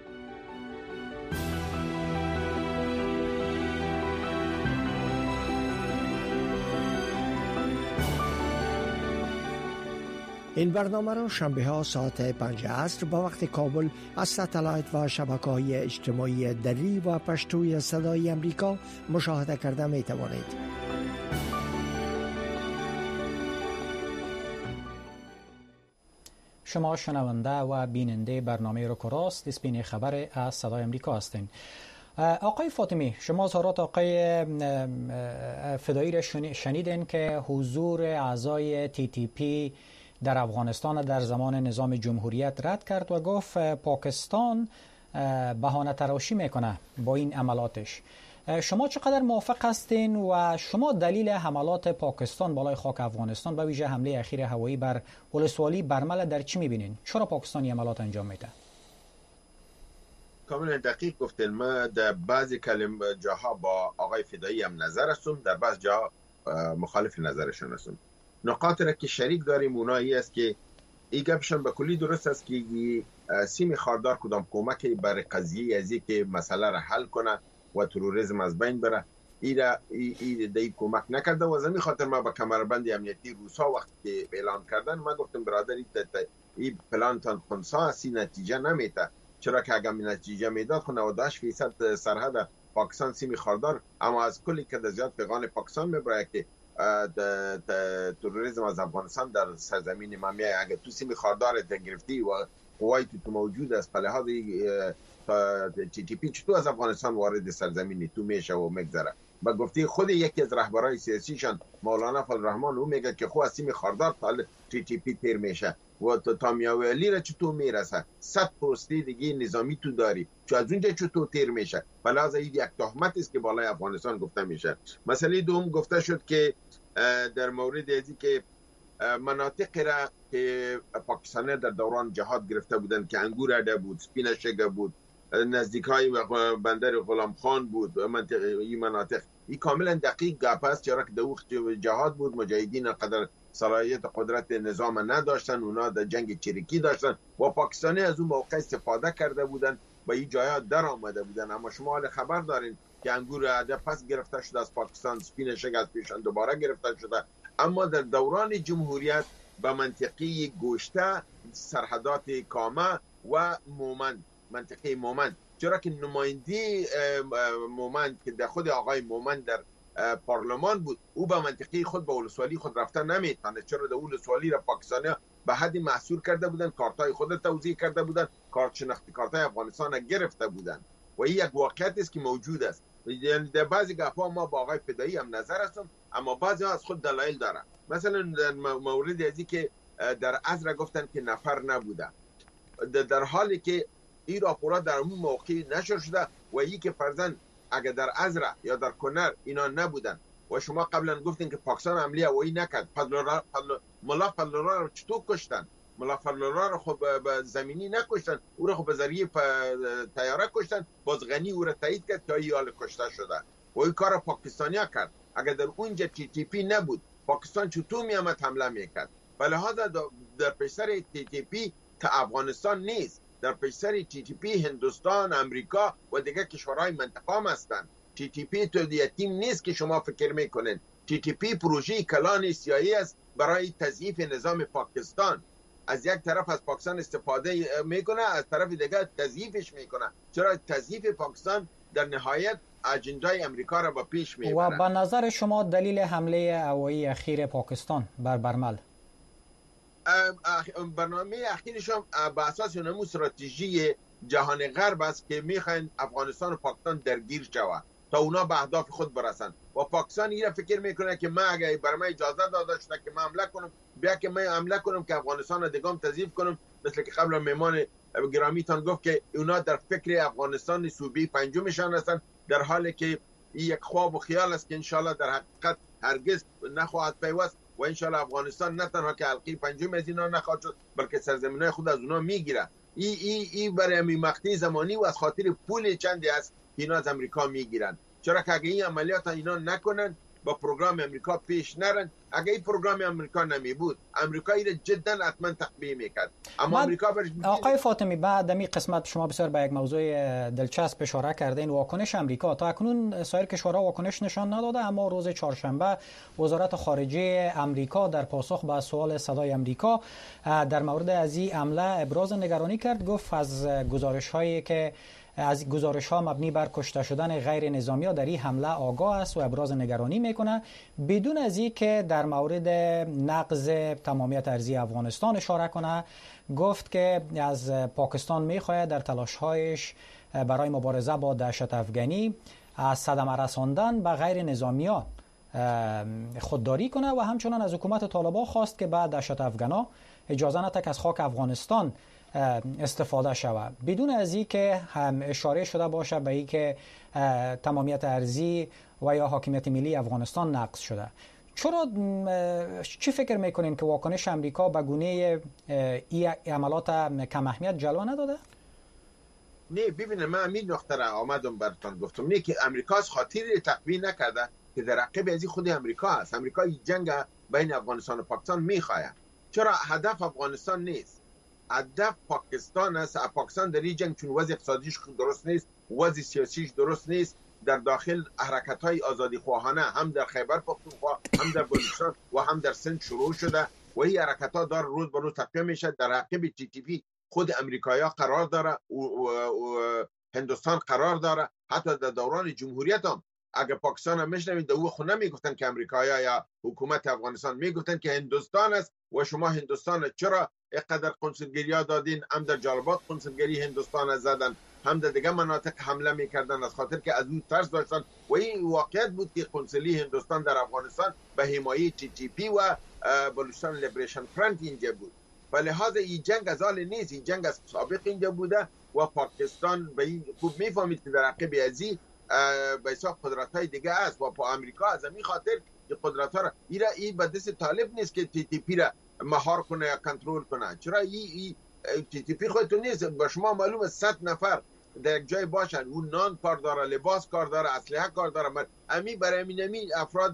این برنامه را شنبه ها ساعت پنج عصر با وقت کابل از ستلایت و شبکه‌های اجتماعی دری و پشتوی صدای امریکا مشاهده کرده می توانید. شما شنونده و بیننده برنامه روک و راست اسپین خبر از صدای امریکا هستین. آقای فاطمی، شما اظهارات آقای فدایی را شنیدین که حضور اعضای تی تی پی در افغانستان در زمان نظام جمهوریت رد کرد و گفت پاکستان بهانه تراشی میکنه با این عملاتش. شما چقدر موافق هستین و شما دلیل حملات پاکستان بالای خاک افغانستان به ویژه حمله اخیر هوایی بر ولسوالی برمل در چی میبینین؟ چرا پاکستان این عملات انجام میده؟ کاملا دقیق گفتین. ما در بعضی کلم جاها با آقای فدایی هم نظر هستم، در بعض جاها مخالف نظرشون هستم. نقاط را که شریک داریم اونایی است که این گپشون به کلی درست است که سیم خاردار کدام کمکی برای قضیه ازی که مسئله را حل کنه و تروریسم از بین بره ایرا ای دی کمک نکرده و از همین خاطر ما با کمربند امنیتی روسا وقتی که اعلان کردن ما گفتم برادری این پلان تان خونسا اسی نتیجه نمیده، چرا که اگر نتیجه میداد خو نود و هشت درصد سرحد پاکستان سیم خاردار اما از کلی که زیاد پیغان پاکستان میبره که تروریسم از افغانستان در سرزمین ما میای. اگر تو سیم خاردار گرفتی و قوای تو موجود است په لحاظ تی تی پی چطور از افغانستان وارد سرزمین تو میشه و میگذره. با گفته خود یکی از رهبرای سیاسیشان مولانا فضل الرحمن او میگه که خو از سیم خاردار تا تی تی پی تیر میشه و تا میاولی را چطور میرسه. صد پستی دیگه نظامی تو داری چون از اونجا چطور تیر میشه. بلاز این یک تهمت است که بالای افغانستان گفته میشه. مسئله دوم گفته شد که در مورد ازی که مناطقی را که پاکستانی در دوران جهاد گرفته بودند که انگور اده بود، سپین شگه بود، نزدیک های بندر غلام خان بود، منطقه این مناطق این کاملا دقیق گپ است، چرا که در جهاد بود، مجاهدین قدر صلاحیت قدرت نظام نداشتن، اونا در جنگ چریکی داشتن و پاکستانی از اون موقع استفاده کرده بودن و این جاها در آمده بودن. اما شما حال خبر دارین که انگور اده پس گرفته شده از پاکستان، سپین شگه از پیشان دوباره گرفته شده. اما در دوران جمهوریت به منطقه گوشته، سرحدات کامه و مومند، منطقه مومند، چرا که نماینده مومند که در خود آقای مومند در پارلمان بود، او به منطقه خود به ولسوالی خود رفتن نمیتونه، چرا در ولسوالی را پاکستانی به حدی محصور کرده بودن، کارتای خود توزیع کرده بودن، کارت شناختی کارتای افغانستان را گرفته بودن و این یک واقعیت است که موجود است. یعنی در بعضی گپ‌ها ما با آقای فدایی هم نظر هستم، اما بعضی ها از خود دلایل دارن. مثلا در مورد ازی که در عزر گفتن که نفر نبوده، در حالی که این راپورات در اون موقع نشر شده و یکی که فرضاً اگر در عزر یا در کنر اینا نبودن و شما قبلا گفتین که پاکستان عملیه و این نکرد، ملا فضلالله رو چطور کشتن؟ ملا فضلالله رو خب به زمینی نکشتن، او رو خب به ذریعه طیاره کشتن، باز غنی او رو تایید کرد تا این حال کشته شده و این کار پاکستانیا کرد. اگر در اونجا تی تی پی نبود، پاکستان چطور میامد حمله میکرد؟ لہذا در پیشتر تی تی پی تا افغانستان نیست، در پیشتر تی تی پی هندوستان، امریکا و دیگر کشورهای منطقه هم هستند. تی تی پی تو یتیم نیست که شما فکر میکنین. تی تی پی پروژه کلان سیاسی است برای تضعیف نظام پاکستان. از یک طرف از پاکستان استفاده میکنه، از طرف دیگر تضعیفش میکنه، چرا تضعیف پاکستان در نهایت اجندای امریکا را با پیش میبره. و به نظر شما دلیل حمله هوایی اخیر پاکستان بر برمل؟ برنامه اخیرشون به اساس نمو استراتژی جهان غرب است که میخواین افغانستان و پاکستان درگیر شود تا اونا به اهداف خود برسن و پاکستان این فکر میکنه که من اگه برام اجازه داده شده که من حمله کنم، بیا که من حمله کنم که افغانستان رو دیگه هم تضعیف کنم. مثل که قبلا مهمان گرامیتان گفت که اونا در فکر افغانستان صوبی پنجمشان هستن، در حالی که این یک خواب و خیال است که انشالله در حقیقت هرگز نخواهد پیوست و انشالله افغانستان نه تنها که حلقه پنجم از اینا نخواهد شد بلکه سرزمینای خود از اونا میگیره. این ای ای برای می مقطع زمانی و از خاطر پول چندی است که اینا از امریکا میگیرن، چرا که اگه این عملیات اینا نکنن با پروگرام امریکا پیش نرن، اگه این پروگرام امریکا نمی بود امریکا این جدا حتما تقبیه میکرد. اما امریکا برش آقای فاطمی بعد می قسمت شما بسیار به یک موضوع دلچسب اشاره کردین، واکنش امریکا. تا اکنون سایر کشورها واکنش نشان نداده، اما روز چهارشنبه وزارت خارجه امریکا در پاسخ به سوال صدای امریکا در مورد از این حمله ابراز نگرانی کرد. گفت از گزارش هایی که از گزارش ها مبنی بر کشته شدن غیر نظامی ها در این حمله آگاه است و ابراز نگرانی میکنه، بدون از این که در مورد نقض تمامیت ارضی افغانستان اشاره کنه. گفت که از پاکستان میخواهد در تلاش هایش برای مبارزه با دهشت افغانی از صدمه رساندن به غیر نظامی ها خودداری کنه و همچنان از حکومت طالبان خواست که بعد دهشت افغانا اجازه نتک از خاک افغانستان استفاده شود، بدون از این که هم اشاره شده باشه به این که تمامیت ارضی و یا حاکمیت ملی افغانستان نقض شده. چرا چی فکر میکنین که واکنش امریکا به گونه این عملات کم اهمیت جلوه نداده؟ نه ببینه، من همین نقطه را آمدم براتون گفتم، نه که امریکا از خاطر تقویه نکرده که در عقب از خود امریکا است. امریکا این جنگ بین افغانستان و پاکستان میخواه، چرا هدف افغانستان نیست، هدف پاکستان است. پاکستان در این جنگ چون وضع اقتصادیش درست نیست، وضع سیاسیش درست نیست، در داخل حرکت‌های آزادی خواهانه هم در خیبر پختونخوا، هم در بلوچستان و هم در سند شروع شده و این حرکت‌ها دار روز به روز تقویه میشه. در عقب تی تی پی خود امریکایی‌ها قرار داره و, و, و هندوستان قرار داره. حتی در دوران جمهوریت هم اگر پاکستان هم میشنوید او خونه میگفتن که امریکایی‌ها یا حکومت افغانستان میگفتن که هندوستان است و شما هندوستان چرا اینقدر قنصلگری‌ها دادین؟ هم در جالبات قنصلگری هندوستان زدن، هم در دیگه مناطق حمله میکردن از خاطر که از اون ترس داشتن و این واقعیت بود که قنصلی هندوستان در افغانستان به حمایت تی تی پی و بلوچستان لیبریشن فرنت اینجا بود. لہذا این جنگ از حال نیست، این جنگ از سابق اینجا بوده و پاکستان به این خوب میفهمید که در عقب ازی به حساب قدرت‌های دیگه است و با امریکا از همین خاطر قدرت ها را ایرا این به دست طالب نیست که تی تی پی را مهار کنه یا کنترل کنه. چرا این تی تی پی خودتون نیست. با شما معلومه صد نفر در یک جای باشن، اون نان کار داره، لباس کار داره، اسلحه کار داره. امی برای امین امی افراد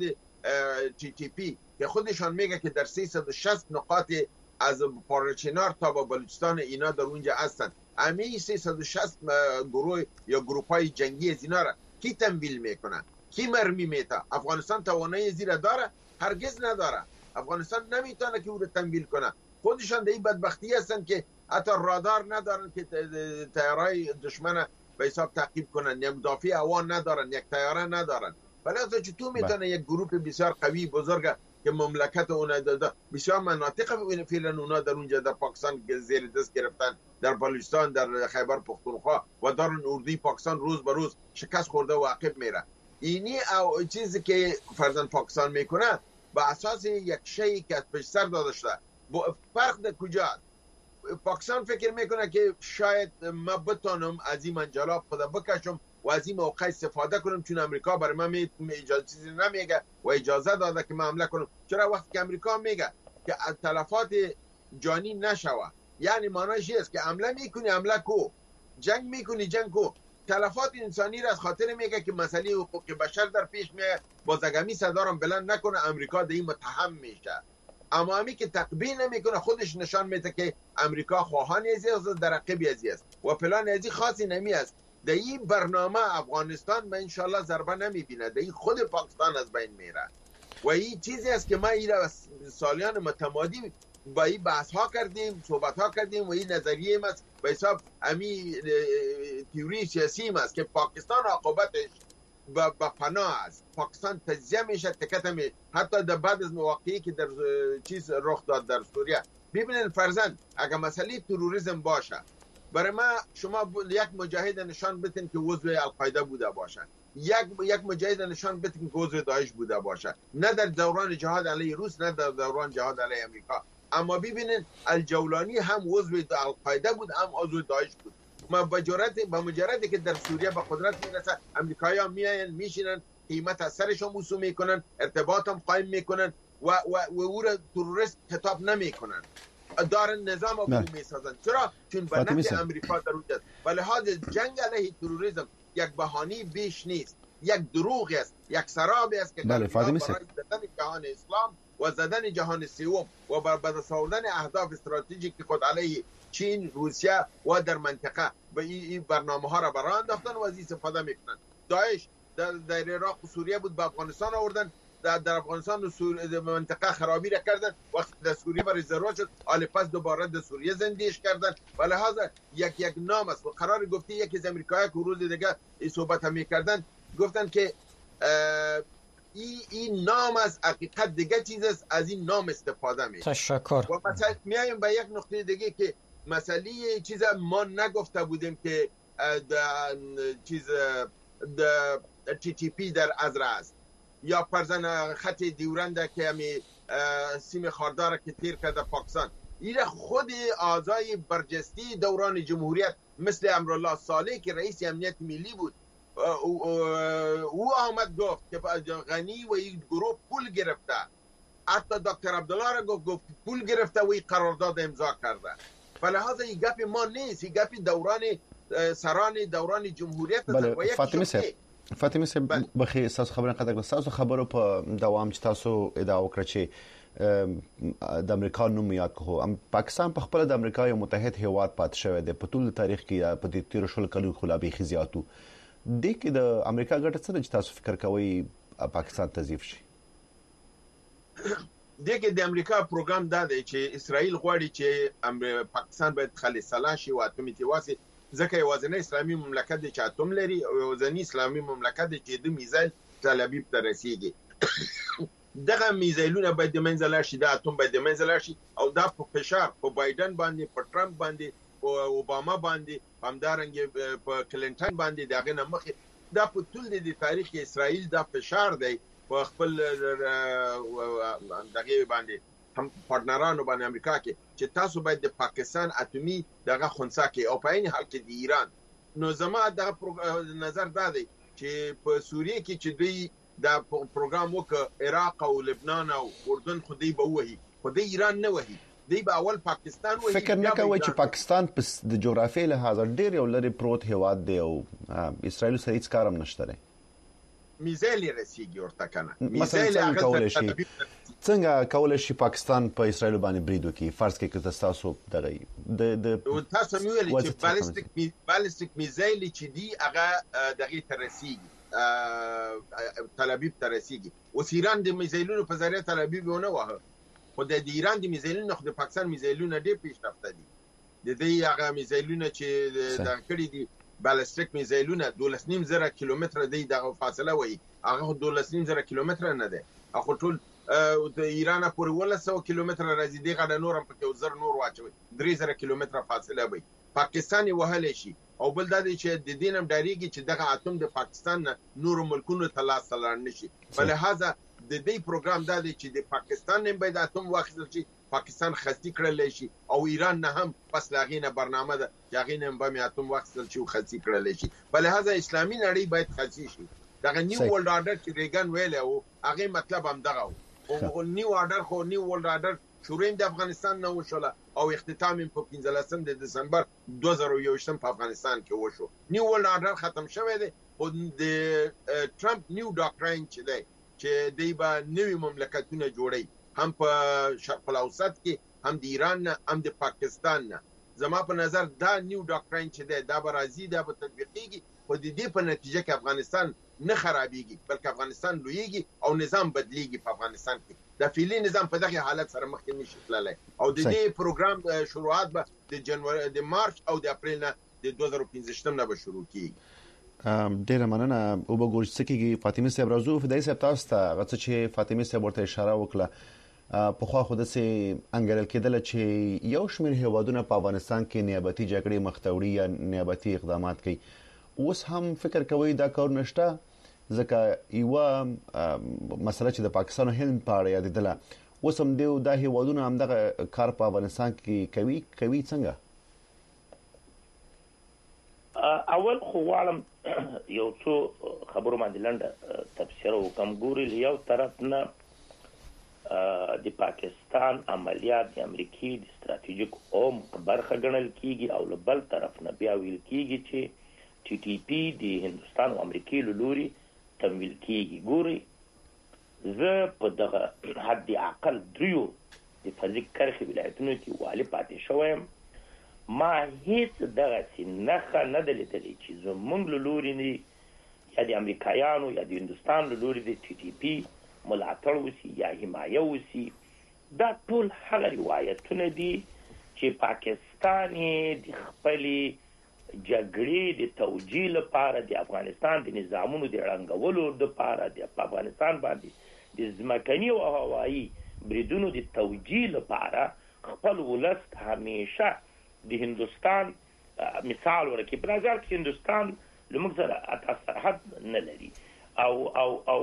تی تی پی که خودشان میگه که در سیصد و شصت نقاط از پارچنار تا با بلوچستان اینا در اونجا هستن. امی سیصد و شصت گروه یا گروپای جنگی از اینا را کی تمویل میکنه؟ کی مرمی میته؟ افغانستان توانایی زیر داره؟ هرگز نداره. افغانستان نمیتونه که او رو تمویل کنه. خودشان در این بدبختی هستن که حتی رادار ندارن که تیارای دشمن به حساب تعقیب کنن، یک مدافع هوا ندارن، یک تیاره ندارن. ولی از چطور میتونه یک گروه بسیار قوی بزرگ که مملکت اونا داده بسیار مناطق فعلا اونا در اونجا در پاکستان زیر دست گرفتن، در بلوچستان، در خیبر پختونخوا و در اردوی پاکستان روز به روز شکست خورده و عقب میره. اینی او چیزی که فرزند پاکستان میکنه با اساس یک شیء که پیش سر داده شده. فرق در کجا؟ پاکستان فکر میکنه که شاید ما بتونم از این منجلاب خدا بکشم و از این موقع استفاده کنم، چون امریکا برای من می اجازه چیزی نمیگه و اجازه داده که من حمله کنم. چرا وقتی که امریکا میگه که تلفات جانی نشوه، یعنی معنیش است که حمله میکنی حمله کو، جنگ میکنی جنگ کو. تلفات انسانی را از خاطر میگه که مسئله حقوق بشر در پیش میاد، بازگمی صدارم بلند نکنه، امریکا در این متهم میشه. اما همی که تقبیل نمیکنه خودش نشان میده که امریکا خواهان ازی است، در عقب ازی است و پلان ازی خاصی نمی است. در این برنامه افغانستان به انشالله ضربه نمیبینه، در این خود پاکستان از بین میره و این چیزی است که ما ایرا سالیان متمادی با این بحث ها کردیم، صحبت ها کردیم و این نظریه ما به حساب امی تئوری سیاسی ما است که پاکستان عاقبتش با پناه است. پاکستان تجزیه میشه، تکت می حتی در بعد از مواقعی که در چیز رخ داد در سوریه. ببینید فرزند، اگر مسئله تروریسم باشه، برای ما شما یک مجاهد نشان بدین که عضو القاعده بوده باشه، یک یک مجاهد نشان بدین که عضو داعش بوده باشه، نه در دوران جهاد علیه روس، نه در دوران جهاد علیه امریکا. اما ببینید الجولانی هم عضو القاعده بود، هم عضو داعش بود. ما بجرات با مجردی که در سوریه به قدرت میرسه، امریکایی‌ها میاین میشینن، قیمت از سرشون وصول میکنن، ارتباط هم قائم میکنن و و و او را تروریست خطاب نمیکنن، دارن نظام رو میسازن. چرا؟ چون به نفع امریکا در اونجا. ولی لحاظ جنگ علیه تروریسم یک بهانه بیش نیست، یک دروغ است، یک سراب است که برای زدن جهان اسلام و زدن جهان سوم و بر دست آوردن اهداف استراتژیک خود علیه چین، روسیه و در منطقه و این برنامه ها را برای انداختن و از این استفاده میکنن. داعش در, در عراق و سوریه بود، به افغانستان آوردن، در, در افغانستان و سوریه منطقه خرابی را کردن. وقتی در سوریه برای ضرورت شد، حالا پس دوباره در سوریه زندگیش کردن. و لحاظا یک یک نام است و قرار گفتی یکی از امریکایی که روز دیگه این صحبت هم میکردن، گفتن که این این نام از حقیقت دیگه چیز است، از این نام استفاده می. تشکر. و مثلا میایم به یک نقطه دیگه که مسئله چیز ما نگفته بودیم که در چیز در تی تی پی در ازرع است یا پرزن خط دیورند که همی سیم خاردار که تیر کرده پاکستان. این خود اعضای برجسته دوران جمهوریت مثل امرالله صالح که رئیس امنیت ملی بود، او آمد گفت که غنی و این گروه پول گرفته. حتی دکتر عبدالله را گفت گفت پول گرفته و این قرارداد امضا کرده. فلحاظا این گپ ما نیست، این گپ دوران سران دوران جمهوریت است. بله فاطمه صاحب فاطمه صاحب بخیر تاسو خبرونه قدر تاسو خبرو په دوام چې تاسو ادعا وکړه چې د امریکا نوم یاد کوو. پاکستان په خپل د امریکا یو متحد هیواد پات شوی دی په ټول تاریخ کې په دې تیر شل کلو خلابي خزياتو د کې د امریکا ګټه څه چې تاسو فکر کوئ پاکستان تضیف شي؟ دغه د امریکا پروګرام دا دی چې اسرائیل غواړي چې پاکستان باید خالص شي او اتمی تیواسي، ځکه یوازینی اسلامي مملکت دی چې اتم لري او یوازینی اسلامي مملکت دی چې د میزایل تل ابیب ته رسیږي. دغه میزایلونه باید د منځ شي، د اتم باید د منځ شي او دا په فشار په بایدن باندې، په ټرمپ باندې، په اوباما باندې، همدارنګه په کلینټن باندې، دغه نه مخې دا په ټول د تاریخ اسرائیل دا فشار دی په خپل دغه باندې هم پارتنرانو باندې امریکا کې چې تاسو باید د پاکستان اتمی دغه خنثی کې او په عین حال کې د ایران. نو زما دغه نظر دا دی چې په سوریه کې چې دوی دا پروګرام وک عراق او لبنان او اردن خو دی به وਹੀ خو دی ایران نه وਹੀ دی به اول پاکستان وਹੀ فکر نه کوي چې پاکستان په د جغرافیې لحاظ ډېر یو لري پروت هواد دی او اسرائیل سره هیڅ کارم نشته لري میزایل رسیږي ورته کنه میزایل کولای شي څنګه کولای شي پاکستان په اسرائیل باندې برید وکړي فرض کړئ چې تاسو دغه د د تاسو ویل چې بالستیک بالستیک میزایل چې دی هغه دغه تر رسیږي تل ابیب تر رسیږي او ایران د میزایلونو په ذریعہ تل ابیب ونه واه خو د ایران د میزایلونو خو د پاکستان میزایلونو ډېر پیشرفته دي د دې هغه میزایلونو چې د کړي دي بالستیک میزایلونه دولس نیم زره کیلومتر دی د فاصله وي هغه دولس نیم زره کیلومتر نه ده هغه ټول د ایران پورې ولسو کیلومتر راځي دی غړ نورم په یو زر نور واچوي درې زره کیلومتر فاصله وي پاکستان وهل شي او بل دا چې د دینم ډاریږي چې دغه اتم د پاکستان نور ملکونو ته لاس تلل نشي بلهذا د دې پروګرام دا دی چې د پاکستان نه باید اتم واخیستل شي پاکستان خستی کړل شي او ایران نه هم پس لاغینه برنامه ده چې غینه به اتم واخیستل شي او خستی کړل شي بلهذا اسلامي نړۍ باید خستی شي دغه نیو ورلد آرډر چې ریګن ویل او هغه مطلب هم دغه او نیو آرډر خو نیو ورلد آرډر شروع د افغانستان نه وشوله او اختتام په پنځلسم د دسمبر دوه زره یو شتم په افغانستان کې وشو نیو ورلد آرډر ختم شوه دی او د ټرمپ نیو ډاکټرین چې دی چې دی به نوې مملکتونه جوړي هم په شرق الاوسط کې هم د ایران نه هم د پاکستان نه زما په نظر دا نیو ډاکټرین چې دی دا به راځي دا به تطبیقيږي خو د دې په نتیجه کې افغانستان نه خرابېږي بلکې افغانستان لویږي او نظام بدلیږي په افغانستان کې د فعلی نظام په دغه حالت سره مخ کې نشي تللی او د دې پروګرام شروعات به د جنوري د مارچ او د اپریل نه د دوه زره پنځه نه به شروع کیږي ډیره مننه او به ګورځ کېږي فاطمه صاحب راځو فدای صاحب تاسو ته غڅ چې فاطمه صاحب ورته اشاره وکړه په خو خود سه انګرل کېدل چې یو شمېر هیوادونه په افغانستان کې نیابتي جګړې مختوړي یا نیابتي اقدامات کوي اوس هم فکر کوي دا کار نشته ځکه یو مسله چې د پاکستان هند په اړه یادېدله اوس هم دیو د هیوادونو هم دغه کار په افغانستان کې کوي کوي څنګه اول خو غواړم یو څو خبرو باندې لنډه تفسیر وکم ګوري یو طرف نه د پاکستان عملیات د امریکای د ستراتیژیک اوم برخه ګڼل کیږي او بل طرف نه بیا ویل کیږي چې ټي ټي پی د هندستان او امریکای له لوري تمویل کیږي ګوري زه په دغه حد اقل دریو د فزیک کرخي ولایتونو کې والي پاتې شوم ما هیڅ دغه سینخه نه دلیدلې چې زمونږ له لوري نه یا د امریکایانو یا د هندستان له لوري د ټي ټي پی ملاتړ وسی یا حمایه وسی دا ټول هغه روایتونه دي چې پاکستان د خپل جګړې د توجیه لپاره د افغانستان د نظامونو د رنګولو لپاره د افغانستان باندې د ځمکني او هوایي بریدونو د توجیه لپاره خپل ولست همیشه د هندستان مثال ورکړي په نظر کې هندستان لمږ سره اته سرحد نه لري او او او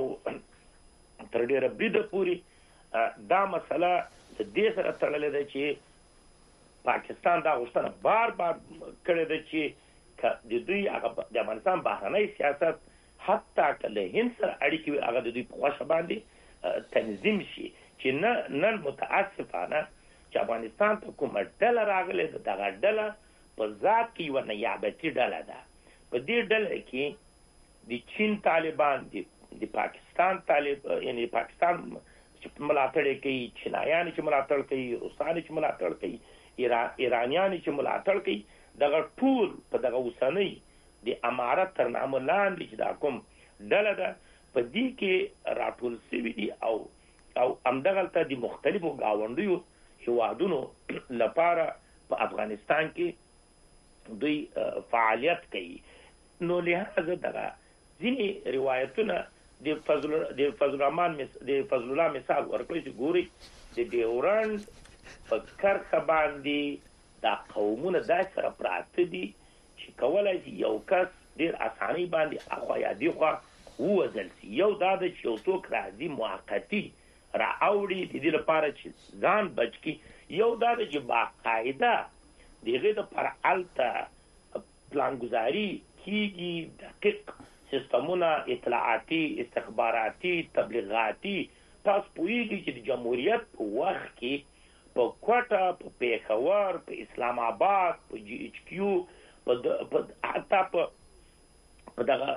تر ډیره بریده پوری دا مسله د دې سره تړلې ده چې پاکستان دا غوښتنه بار بار کړې ده چې د دوی هغه د افغانستان بهرنی سیاست حتی کله هند سره اړیکې هغه د دوی په خوښه باندې تنظیم شي چې نه نن متاسفانه چې افغانستان ته کومه ډله راغله دغه ډله په ذات کې یو نیابتي ډله ده په دې ډله کې د چین طالبان دي د پاکستان طالب یعنی پاکستان چې ملاتړ کوي چینایان چې ملاتړ کوي روسان چې ملاتړ کوي ایرانیان چې ملاتړ کوي دغه ټول په دغه وسنۍ د امارت تر نامه لاندې چې دا کوم ډله ده په دې کې راټول شوي دي او او همدغلته د مختلفو گاونډیو هیوادونو لپاره په افغانستان کې دوی فعالیت کوي نو لهدا دغه ځینې روایتونه د فضل د فضل الرحمن د فضل الله مثال ورکړي چې ګوري د ډیورند په کرخه باندې دا قومونه دای سره پراته دي چې کولای شي یو کس ډیر اساني باندې اخوا یا دی خو وځل شي یو دا د چې یو څوک راځي موقتی را اوړي د دې لپاره چې ځان بچ کی یو دا چې باقاعده دغه د پر الته پلان گزاري کیږي دقیق سیستمونه اطلاعاتي استخباراتي تبلیغاتي تاسو پوهیږئ چې د جمهوریت په وخت کې په کوټه په پیښور په اسلام آباد په جی ایچ کیو په حتی په دغه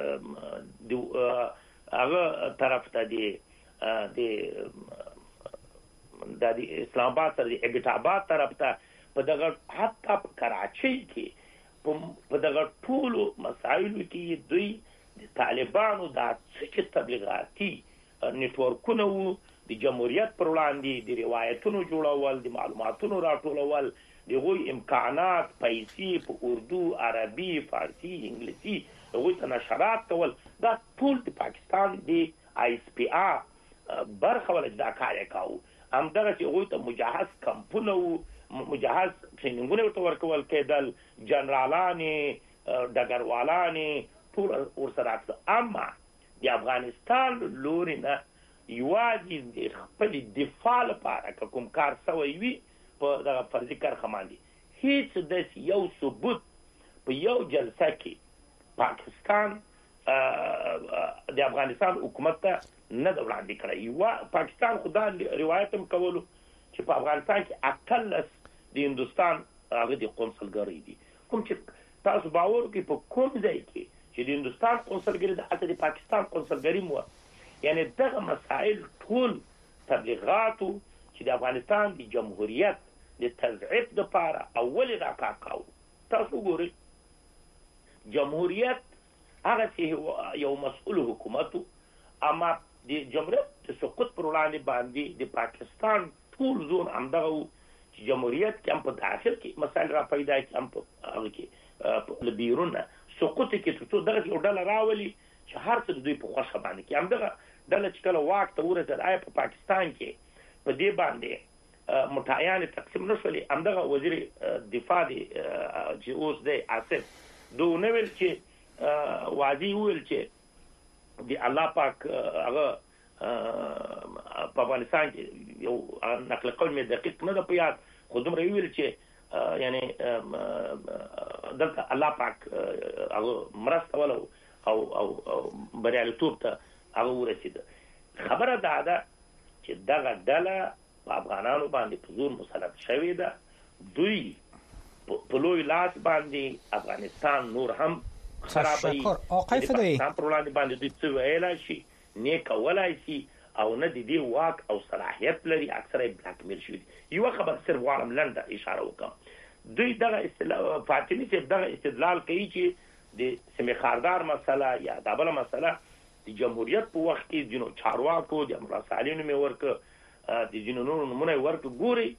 هغه طرف ته دی د اسلام آباد سره د ابټ آباد طرف ته په دغه حتی په کراچۍ کې په دغه ټولو مسایلو کې دوی د طالبانو د څه تبلیغاتي نیټورکونه وو د جمهوریت پر وړاندې د روایتونو جوړول د معلوماتونو راټولول دغه امکانات پیسې په اردو عربي فارسی انګلیسي هغه ته نشرات کول دا ټول د پاکستان د آی اس پی آر برخه ول دا کار کاوه همدغه چې هغه ته مجهز کمپونه وو مجهز ټریننګونه ورکول کېدل جنرالانې ډګروالانې ټول ورسره اما د افغانستان لوري نه یوازې د خپل دفاع لپاره کوم کار سوی وي په دغه فرضي کارخه باندې هیڅ د یو ثبوت په یو جلسه کې پاکستان د افغانستان حکومت ته نه د وړاندې کړی یو پاکستان خدا روایت هم کولو چې په افغانستان کې اتلس د هندستان هغه د قونسلګری دي کوم چې تاسو باور کوئ په کوم ځای کې چې د هندستان قونسلګری د حتی د پاکستان قونسلګری مو یعنی دغه مسائل ټول تبلیغاتو چې د افغانستان د جمهوریت د تضعیف لپاره اول دا کار کاوه تاسو ګورئ جمهوریت هغه چې یو مسؤل حکومت اما د جمهوریت د سقوط پر وړاندې باندې د پاکستان ټول زون همدغه چې جمهوریت کې هم په داخل کې مسایل را پیدا کړي هم په هغه کې لبیرونه سقوط کې څه دغه یو ډول راولي چې هر څه دوی په خوښه باندې کې همدغه ډله چې کله واک ته ورسېد آیا په پاکستان کې په دې باندې متعیان تقسیم نشولې همدغه وزیر دفاع دی چې اوس دی آصف دوی نو ویل چې واضح ویل چې دی الله پاک هغه په افغانستان کې یو نقل قول مې دقیق نه ده په یاد خو دومره ویل چې یعنی دلته الله پاک هغه مرسته ولو او او بریالیتوب ته هغه ورسېده خبره دا ده چې دغه ډله په افغانانو باندې په زور مسلط شوې ده دوی په لوی لاس باندې افغانستان نور هم خرابوي آقای فدایی په وړاندې باندې دوی څه ویلای شي نه کولای شي او نه د دې واک او صلاحیت لري اکثره بلاک میل شوی یو خبر صرف غواړم لنډه اشاره وکم دوی دغه استدلال فاطمی چې دغه استدلال کوي چې د سیمه خاردار مسله یا د بل مسله د جمهوریت په وخت کې جنو چارواکو د مراسلینو مې ورک د جنو نور نمونه ورک ګوري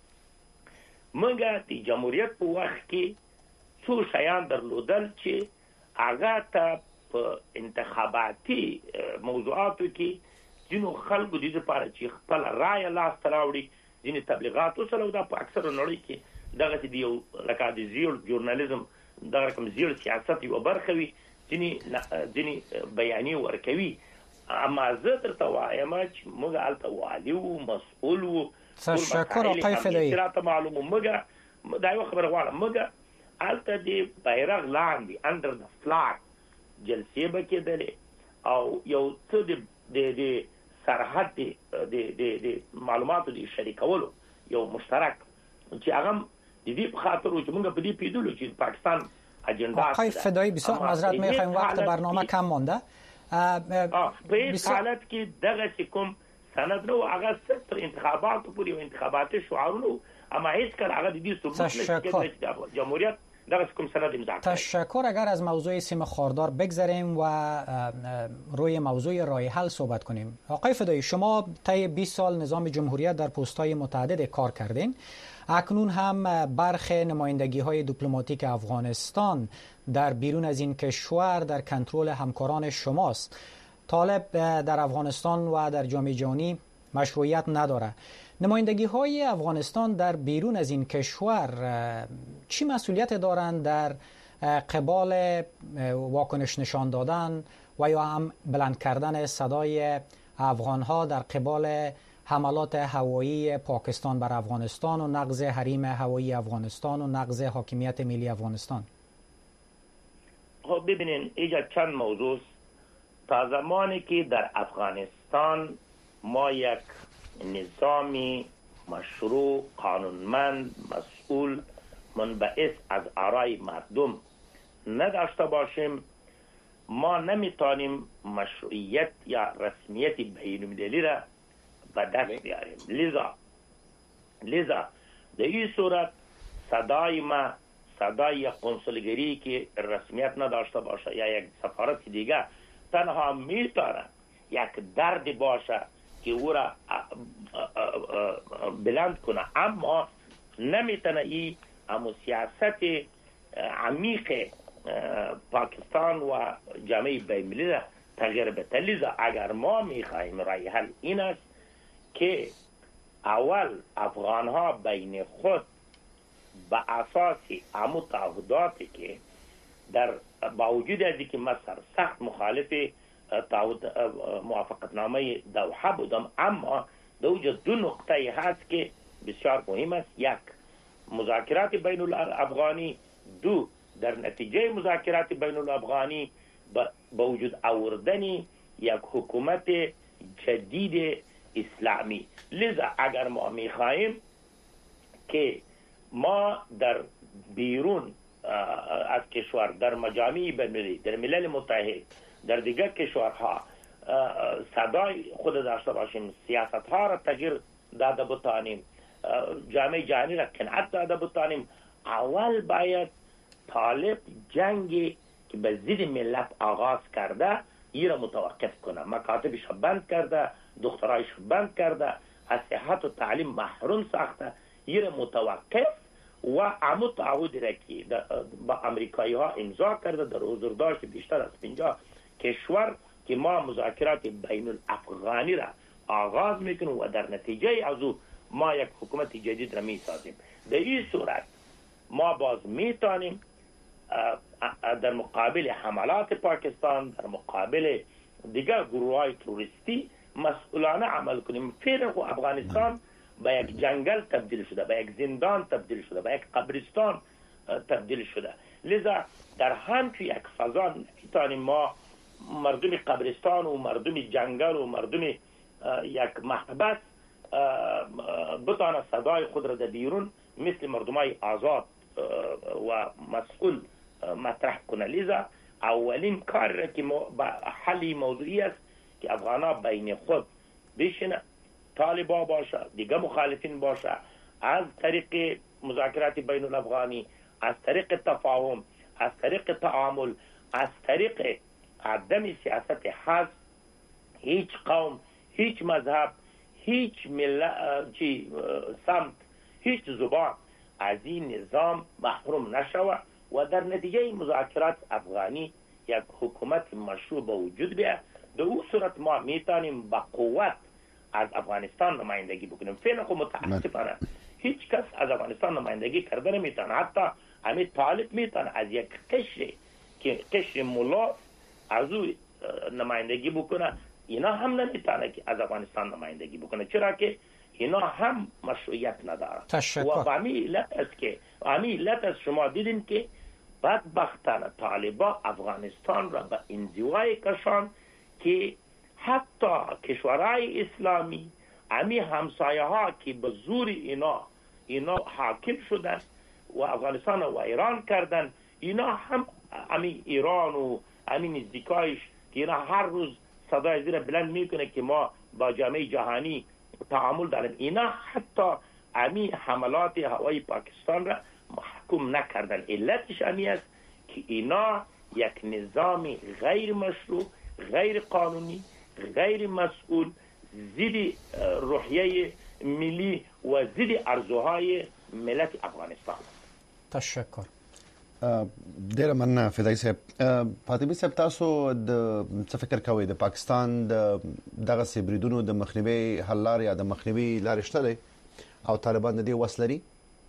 موږ د جمهوریت په وخت کې څو شیان درلودل چې هغه ته په انتخاباتي موضوعاتو کې جنو خلکو د دې لپاره چې خپل رائے لاس ته راوړي ځینې تبلیغاتو سره دا په اکثر نړۍ کې دغه دی یو لکه د زیړ ژورنالیزم دغه کوم زیړ سیاست یو برخه وي ځینې ځینې بیانیه ورکوي اما زه درته وایم چې موږ هلته والي وو مسؤول وو تشکر آقای فدایی راته معلومه موږ دا یو خبره غواړم موږ هلته د بیرغ لاندې اندر د فلاګ جلسې به کېدلې او یو څه د سرحد د د معلوماتو د شریکولو یو مشترک چې هغه د دې په خاطر چې موږ په دې پیدلو چې پاکستان اجندا آقای فدایی بسیار معذرت می‌خوایم وقت برنامه کم مانده په این حالت کې دغه کوم سند نو هغه ستر انتخابات پورې انتخابات شعارونو اما هیڅ کله هغه د دې ثبوت نشته جمهوریت تشکر. اگر از موضوع سیم خاردار بگذریم و روی موضوع رای حل صحبت کنیم. آقای فدایی شما طی بیست سال نظام جمهوریت در پست‌های متعدد کار کردین. اکنون هم برخی نمایندگی‌های دیپلماتیک افغانستان در بیرون از این کشور در کنترل همکاران شماست. طالب در افغانستان و در جامعه جهانی مشروعیت نداره. نمایندگی های افغانستان در بیرون از این کشور چی مسئولیت دارند در قبال واکنش نشان دادن و یا هم بلند کردن صدای افغان ها در قبال حملات هوایی پاکستان بر افغانستان و نقض حریم هوایی افغانستان و نقض حاکمیت ملی افغانستان؟ خب ببینین اینجا چند موضوع. تا زمانی که در افغانستان ما یک نظامی مشروع، قانونمند، مسئول، منبعث از آرای مردم نداشته باشیم، ما نمیتونیم مشروعیت یا رسمیت بین‌المللی را به دست بیاریم. لذا لذا در این صورت صدای ما، صدای یک قنصلگری که رسمیت نداشته باشه یا یک سفارت دیگه تنها میتونه یک درد باشه که او را بلند کنه، اما نمیتونه این امو سیاست عمیق پاکستان و جامعه بین‌المللی را تغییر بده. لذا اگر ما میخواهیم رای حل این است که اول افغان ها بین خود با اساس امو تعهداتی که در با وجود از اینکه من سخت مخالف موافقتنامه دوحه بودم، اما دوجه دو نقطه هست که بسیار مهم است. یک، مذاکرات بین الافغانی، دو، در نتیجه مذاکرات بین الافغانی با وجود آوردن یک حکومت جدید اسلامی. لذا اگر ما میخواهیم که ما در بیرون از کشور، در مجامع بین‌المللی، در ملل متحد، در دیگر کشورها صدای خود داشته باشیم، سیاست ها را تغییر داده بتانیم، جامعه جهانی را قناعت داده بتانیم، اول باید طالب جنگی که به ضد ملت آغاز کرده این را متوقف کنه. مکاتبش بند کرده، دخترایش بند کرده، از صحت و تعلیم محروم ساخته، این را متوقف و عمو تعهد را که با امریکایی ها امضا کرده در حضور داشت بیشتر از پنجاه کشور که ما مذاکرات بین الافغانی را آغاز میکنیم و در نتیجه از او ما یک حکومت جدید را میسازیم. در این صورت ما باز میتونیم در مقابل حملات پاکستان، در مقابل دیگر گروه های تروریستی مسئولانه عمل کنیم. فعلا خو افغانستان به یک جنگل تبدیل شده، به یک زندان تبدیل شده، به یک قبرستان تبدیل شده. لذا در همچون یک فضا نمیتونیم ما مردم قبرستان و مردم جنگل و مردم یک محبت بتانه صدای خود را در بیرون مثل مردمای آزاد و مسئول مطرح کنه. لذا اولین کار را که حلی موضوعی است که افغانا بین خود بشینه، طالبا باشه، دیگه مخالفین باشه، از طریق مذاکرات بین الافغانی، از طریق تفاهم، از طریق تعامل، از طریق عدم سیاست حزب، هیچ قوم، هیچ مذهب، هیچ ملت، چی سمت، هیچ زبان از این نظام محروم نشوه و در نتیجه مذاکرات افغانی یک حکومت مشروع به وجود بیاد. در اون صورت ما میتونیم با قوت از افغانستان نمایندگی بکنیم. فعلا خب متاسفانه هیچ کس از افغانستان نمایندگی کرده نمیتونه. حتی همین طالب میتونه از یک قشر که قشر ملا از او نمایندگی بکنه، اینا هم نمیتونه که از افغانستان نمایندگی بکنه، چرا که اینا هم مشروعیت نداره. تشکر. و همین علت است که همین علت است شما دیدین که بدبختانه طالبا افغانستان را به انزوای کشان که حتی کشورهای اسلامی، همین همسایه ها که به زور اینا اینا حاکم شدن و افغانستان و ایران کردن، اینا هم همین ایران و همین نزدیکایش که اینا هر روز صدای زیر بلند میکنه که ما با جامعه جهانی تعامل داریم، اینا حتی همین حملات هوایی پاکستان را محکوم نکردن. علتش همین است که اینا یک نظام غیر مشروع، غیر قانونی، غیر مسئول، ضد روحیه ملی و ضد ارزوهای ملت افغانستان. تشکر. ډیر مننه فدای صاحب. فاطمه صاحب، تاسو د څه فکر کوئ د پاکستان د دغه سیبریدونو د مخنیوي حل لارې یا د مخنیوي لارې شته دی او طالبان د دې وس لري؟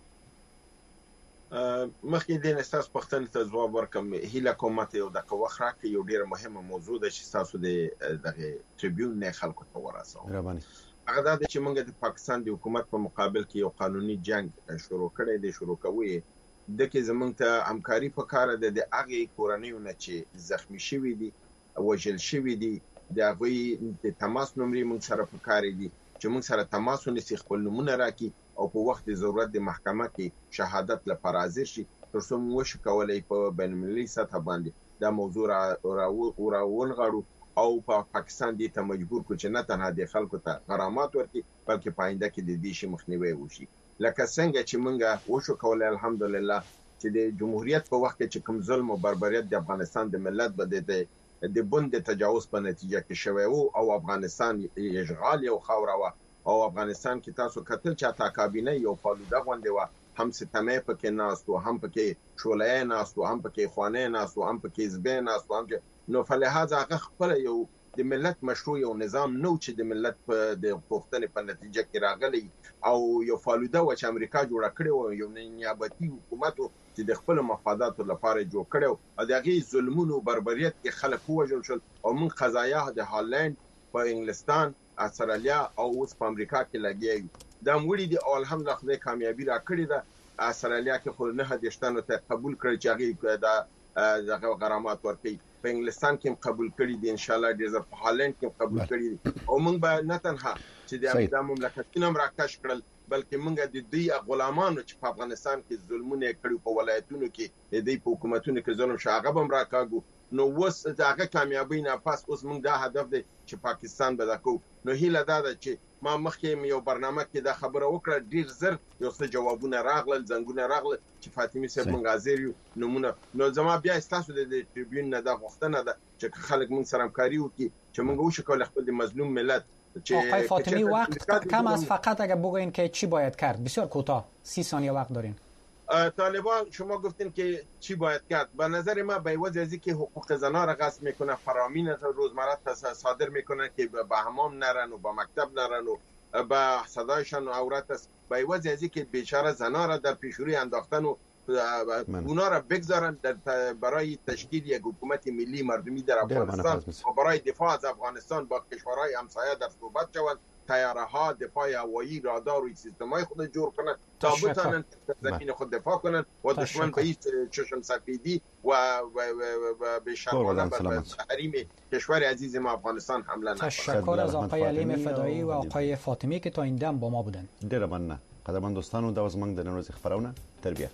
مخکې د نستاس پښتنې ته ځواب ورکم. هیله کوم ته یو دغه وخت راکړي، یو ډیره مهمه موضوع ده چې تاسو د دغه ټریبیون نه خلکو ته ورسوه. رباني هغه دا چې موږ د پاکستان د حکومت په مقابل کې یو قانوني جنگ شروع کړی دی، شروع کوي د کې زمونږ ته همکاري پکاره ده د هغه کورنیو نه چې زخمی شوي دي وژل شوي دي د هغوی د تماس نمرې موږ سره پکاره دي چې موږ سره تماس ونیسي خپل نومونه راکړي او په وخت د ضرورت د محکمه کې شهادت لپاره حاضر شي تر څو موږ وشو کولی په بین المللي سطح باندې دا موضوع را ونغاړو او په پاکستان دې ته مجبور کړو چې نه تنها د خلکو ته غرامات ورکړي بلکې په آینده کې د دې شي مخنیوی وشي لکه څنګه چې موږ وشو کولی الحمدلله چې د جمهوریت په وخت کې چې کوم ظلم او بربریت د افغانستان د ملت بده د بند تجاوز په نتیجه کې شوی وو او افغانستان اشغال یو خاوره و او افغانستان کې تاسو کتل چې تا کابینه یو فالوده غونډه و هم ستمه پکې ناستو هم پکې شولای ناستو هم پکې خوانه ناستو هم پکې زبې ناستو هم نو فلهذا هغه خپل یو د ملت مشروع یو نظام نو چې د ملت په د پښتنې په نتیجه کې راغلی او یو فالوده و چې امریکا جوړ کړی و یو نیابتي حکومت چې د خپل مفاداتو لپاره جوړ کړو او دغه ظلمونو بربریت کې خلک وژل شول او من قضایا د هالند په انګلستان استرالیا او اوس په امریکا کې لګیږي دا موږ دي او الحمدلله خدای کامیابی را کړی ده استرالیا کې خو نه هدیشتانو ته قبول کړی چې هغه دا دغه غرامات ورکړي په انګلستان کې قبول کړي دي ان شاء الله ډیر په هالند کې قبول کړي دي او موږ به نه تنها چې د امریکا مملکتونه راکښ کړل بلکې موږ د دې غلامانو چې په افغانستان کې ظلمونه کړي په ولایتونو کې د دې په حکومتونو کې ظلم شاغه بم راکاګو نو وس دغه کامیابی نه پاس اوس موږ دا هدف دی چې پاکستان به دا کو نو هیله دا ده چې ما مخکې یو برنامه کې دا خبره وکړه ډیر زر یو څه جوابونه راغلل زنګونه راغلل چې فاطمه صاحب موږ حاضر یو نمونه نو زما بیا تاسو د ټریبیون نه دا غوښتنه ده چې خلک موږ سره همکاري وکړي چې موږ وشکل خپل د مظلوم ملت آقای فاطمی وقت کم است فقط اگه بگوین که چی باید کرد بسیار کوتاه سی ثانیه وقت دارین طالبان شما گفتین که چی باید کرد به نظر من به وجه ازی که حقوق زنان را غصب میکنه فرامین روزمره صادر میکنه که به حمام نرن و به مکتب نرن و به صدایشان عورت است به وجه ازی که بیچاره زنان را در پیشروی انداختن و اونا را بگذارن در برای تشکیل یک حکومت ملی مردمی در افغانستان و برای دفاع از افغانستان با کشورهای همسایه در صحبت شوند طیاره ها دفاع هوایی رادار و سیستمای خود جور کنن تا بتونن زمین خود دفاع کنن و دشمن به هیچ چشم سفیدی و به شرمانه به حریم کشور عزیز ما افغانستان حمله نکنه. تشکر از آقای علیم فدایی و آقای فاطمی که تا این دم با ما بودن. ډیر مننه. قدرمن دوستانو دا زمنګ د نن ورځې خبرونه تربیه.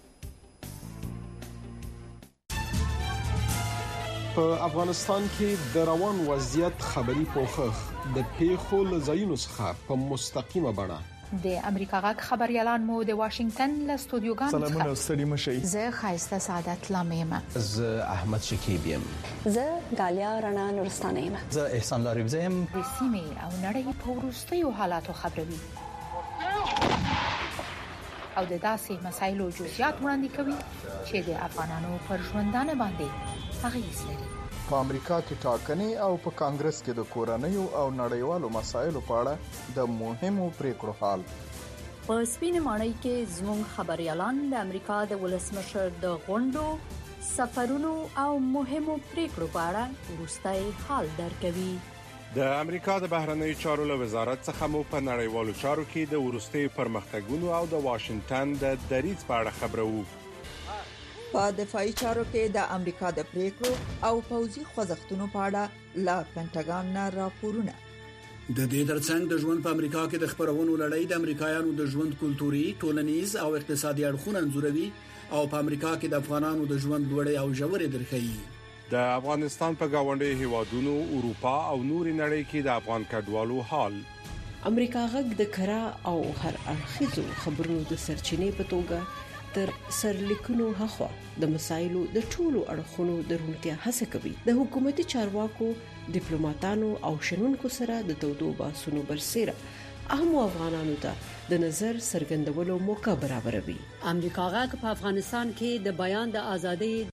په افغانستان کې د روان وضعیت خبري پوښښ د پیښو له ځایونو څخه په مستقیمه بڼه د امریکا غږ خبريالان مو د واشنگټن له استودیوګانو سلامونه ستړي مشي زه خایسته سعادت لامیم زه احمد شکیب یم زه غالیا رڼا نورستانه یم زه احسان لاريبزه یم د سیمې او نړۍ په وروستیو حالاتو خبروي او د داسې مسایلو جزئیات وړاندې کوي چې د افغانانو پر ژوندانه باندې اغیز لري. په امریکا کې ټاکنې او په کانګرس کې د کورنیو او نړیوالو مسایلو په اړه د مهمو پریکړو حال. په سپینه ماڼۍ کې زموږ خبريالان د امریکا د ولسمشر د غونډو سفرونو او مهمو پریکړو په اړه وروستي حال درکوي. د امریکا د بهرنیو چارو له وزارت څخه مو په نړیوالو چارو کې د وروستي پرمختګونو او د واشنگټن د دریځ په اړه خبرو. په دفاعي چارو کې د امریکا د پریکړو او پوځي خوځښتونو په اړه لا پینټاګان نه راپورونه. د دې ترڅنګ د ژوند په امریکا کې د خبرونو لړۍ د امریکایانو د ژوند کلتوري، ټولنیز او اقتصادي اړخونه انځوروي او په امریکا کې د افغانانو د ژوند لوړې او ژورې درخې. د افغانستان په گاونډي هیوادونو، اروپا او نورې نړۍ کې د افغان کډوالو حال. امریکا غږ د کرا او هر اړخیزو خبرونو د سرچینې په توګه تر سرلیکونو هخوا د مسایلو د ټولو اړخونو درونتیا هڅه کوي. د حکومتي چارواکو، ډیپلوماټانو او شنونکو سره د تودو باسونو برسېره اهم افغانانو ته د نظر څرګندولو موقع برابروي. امریکا غږ په افغانستان کې د بیان د ازادۍ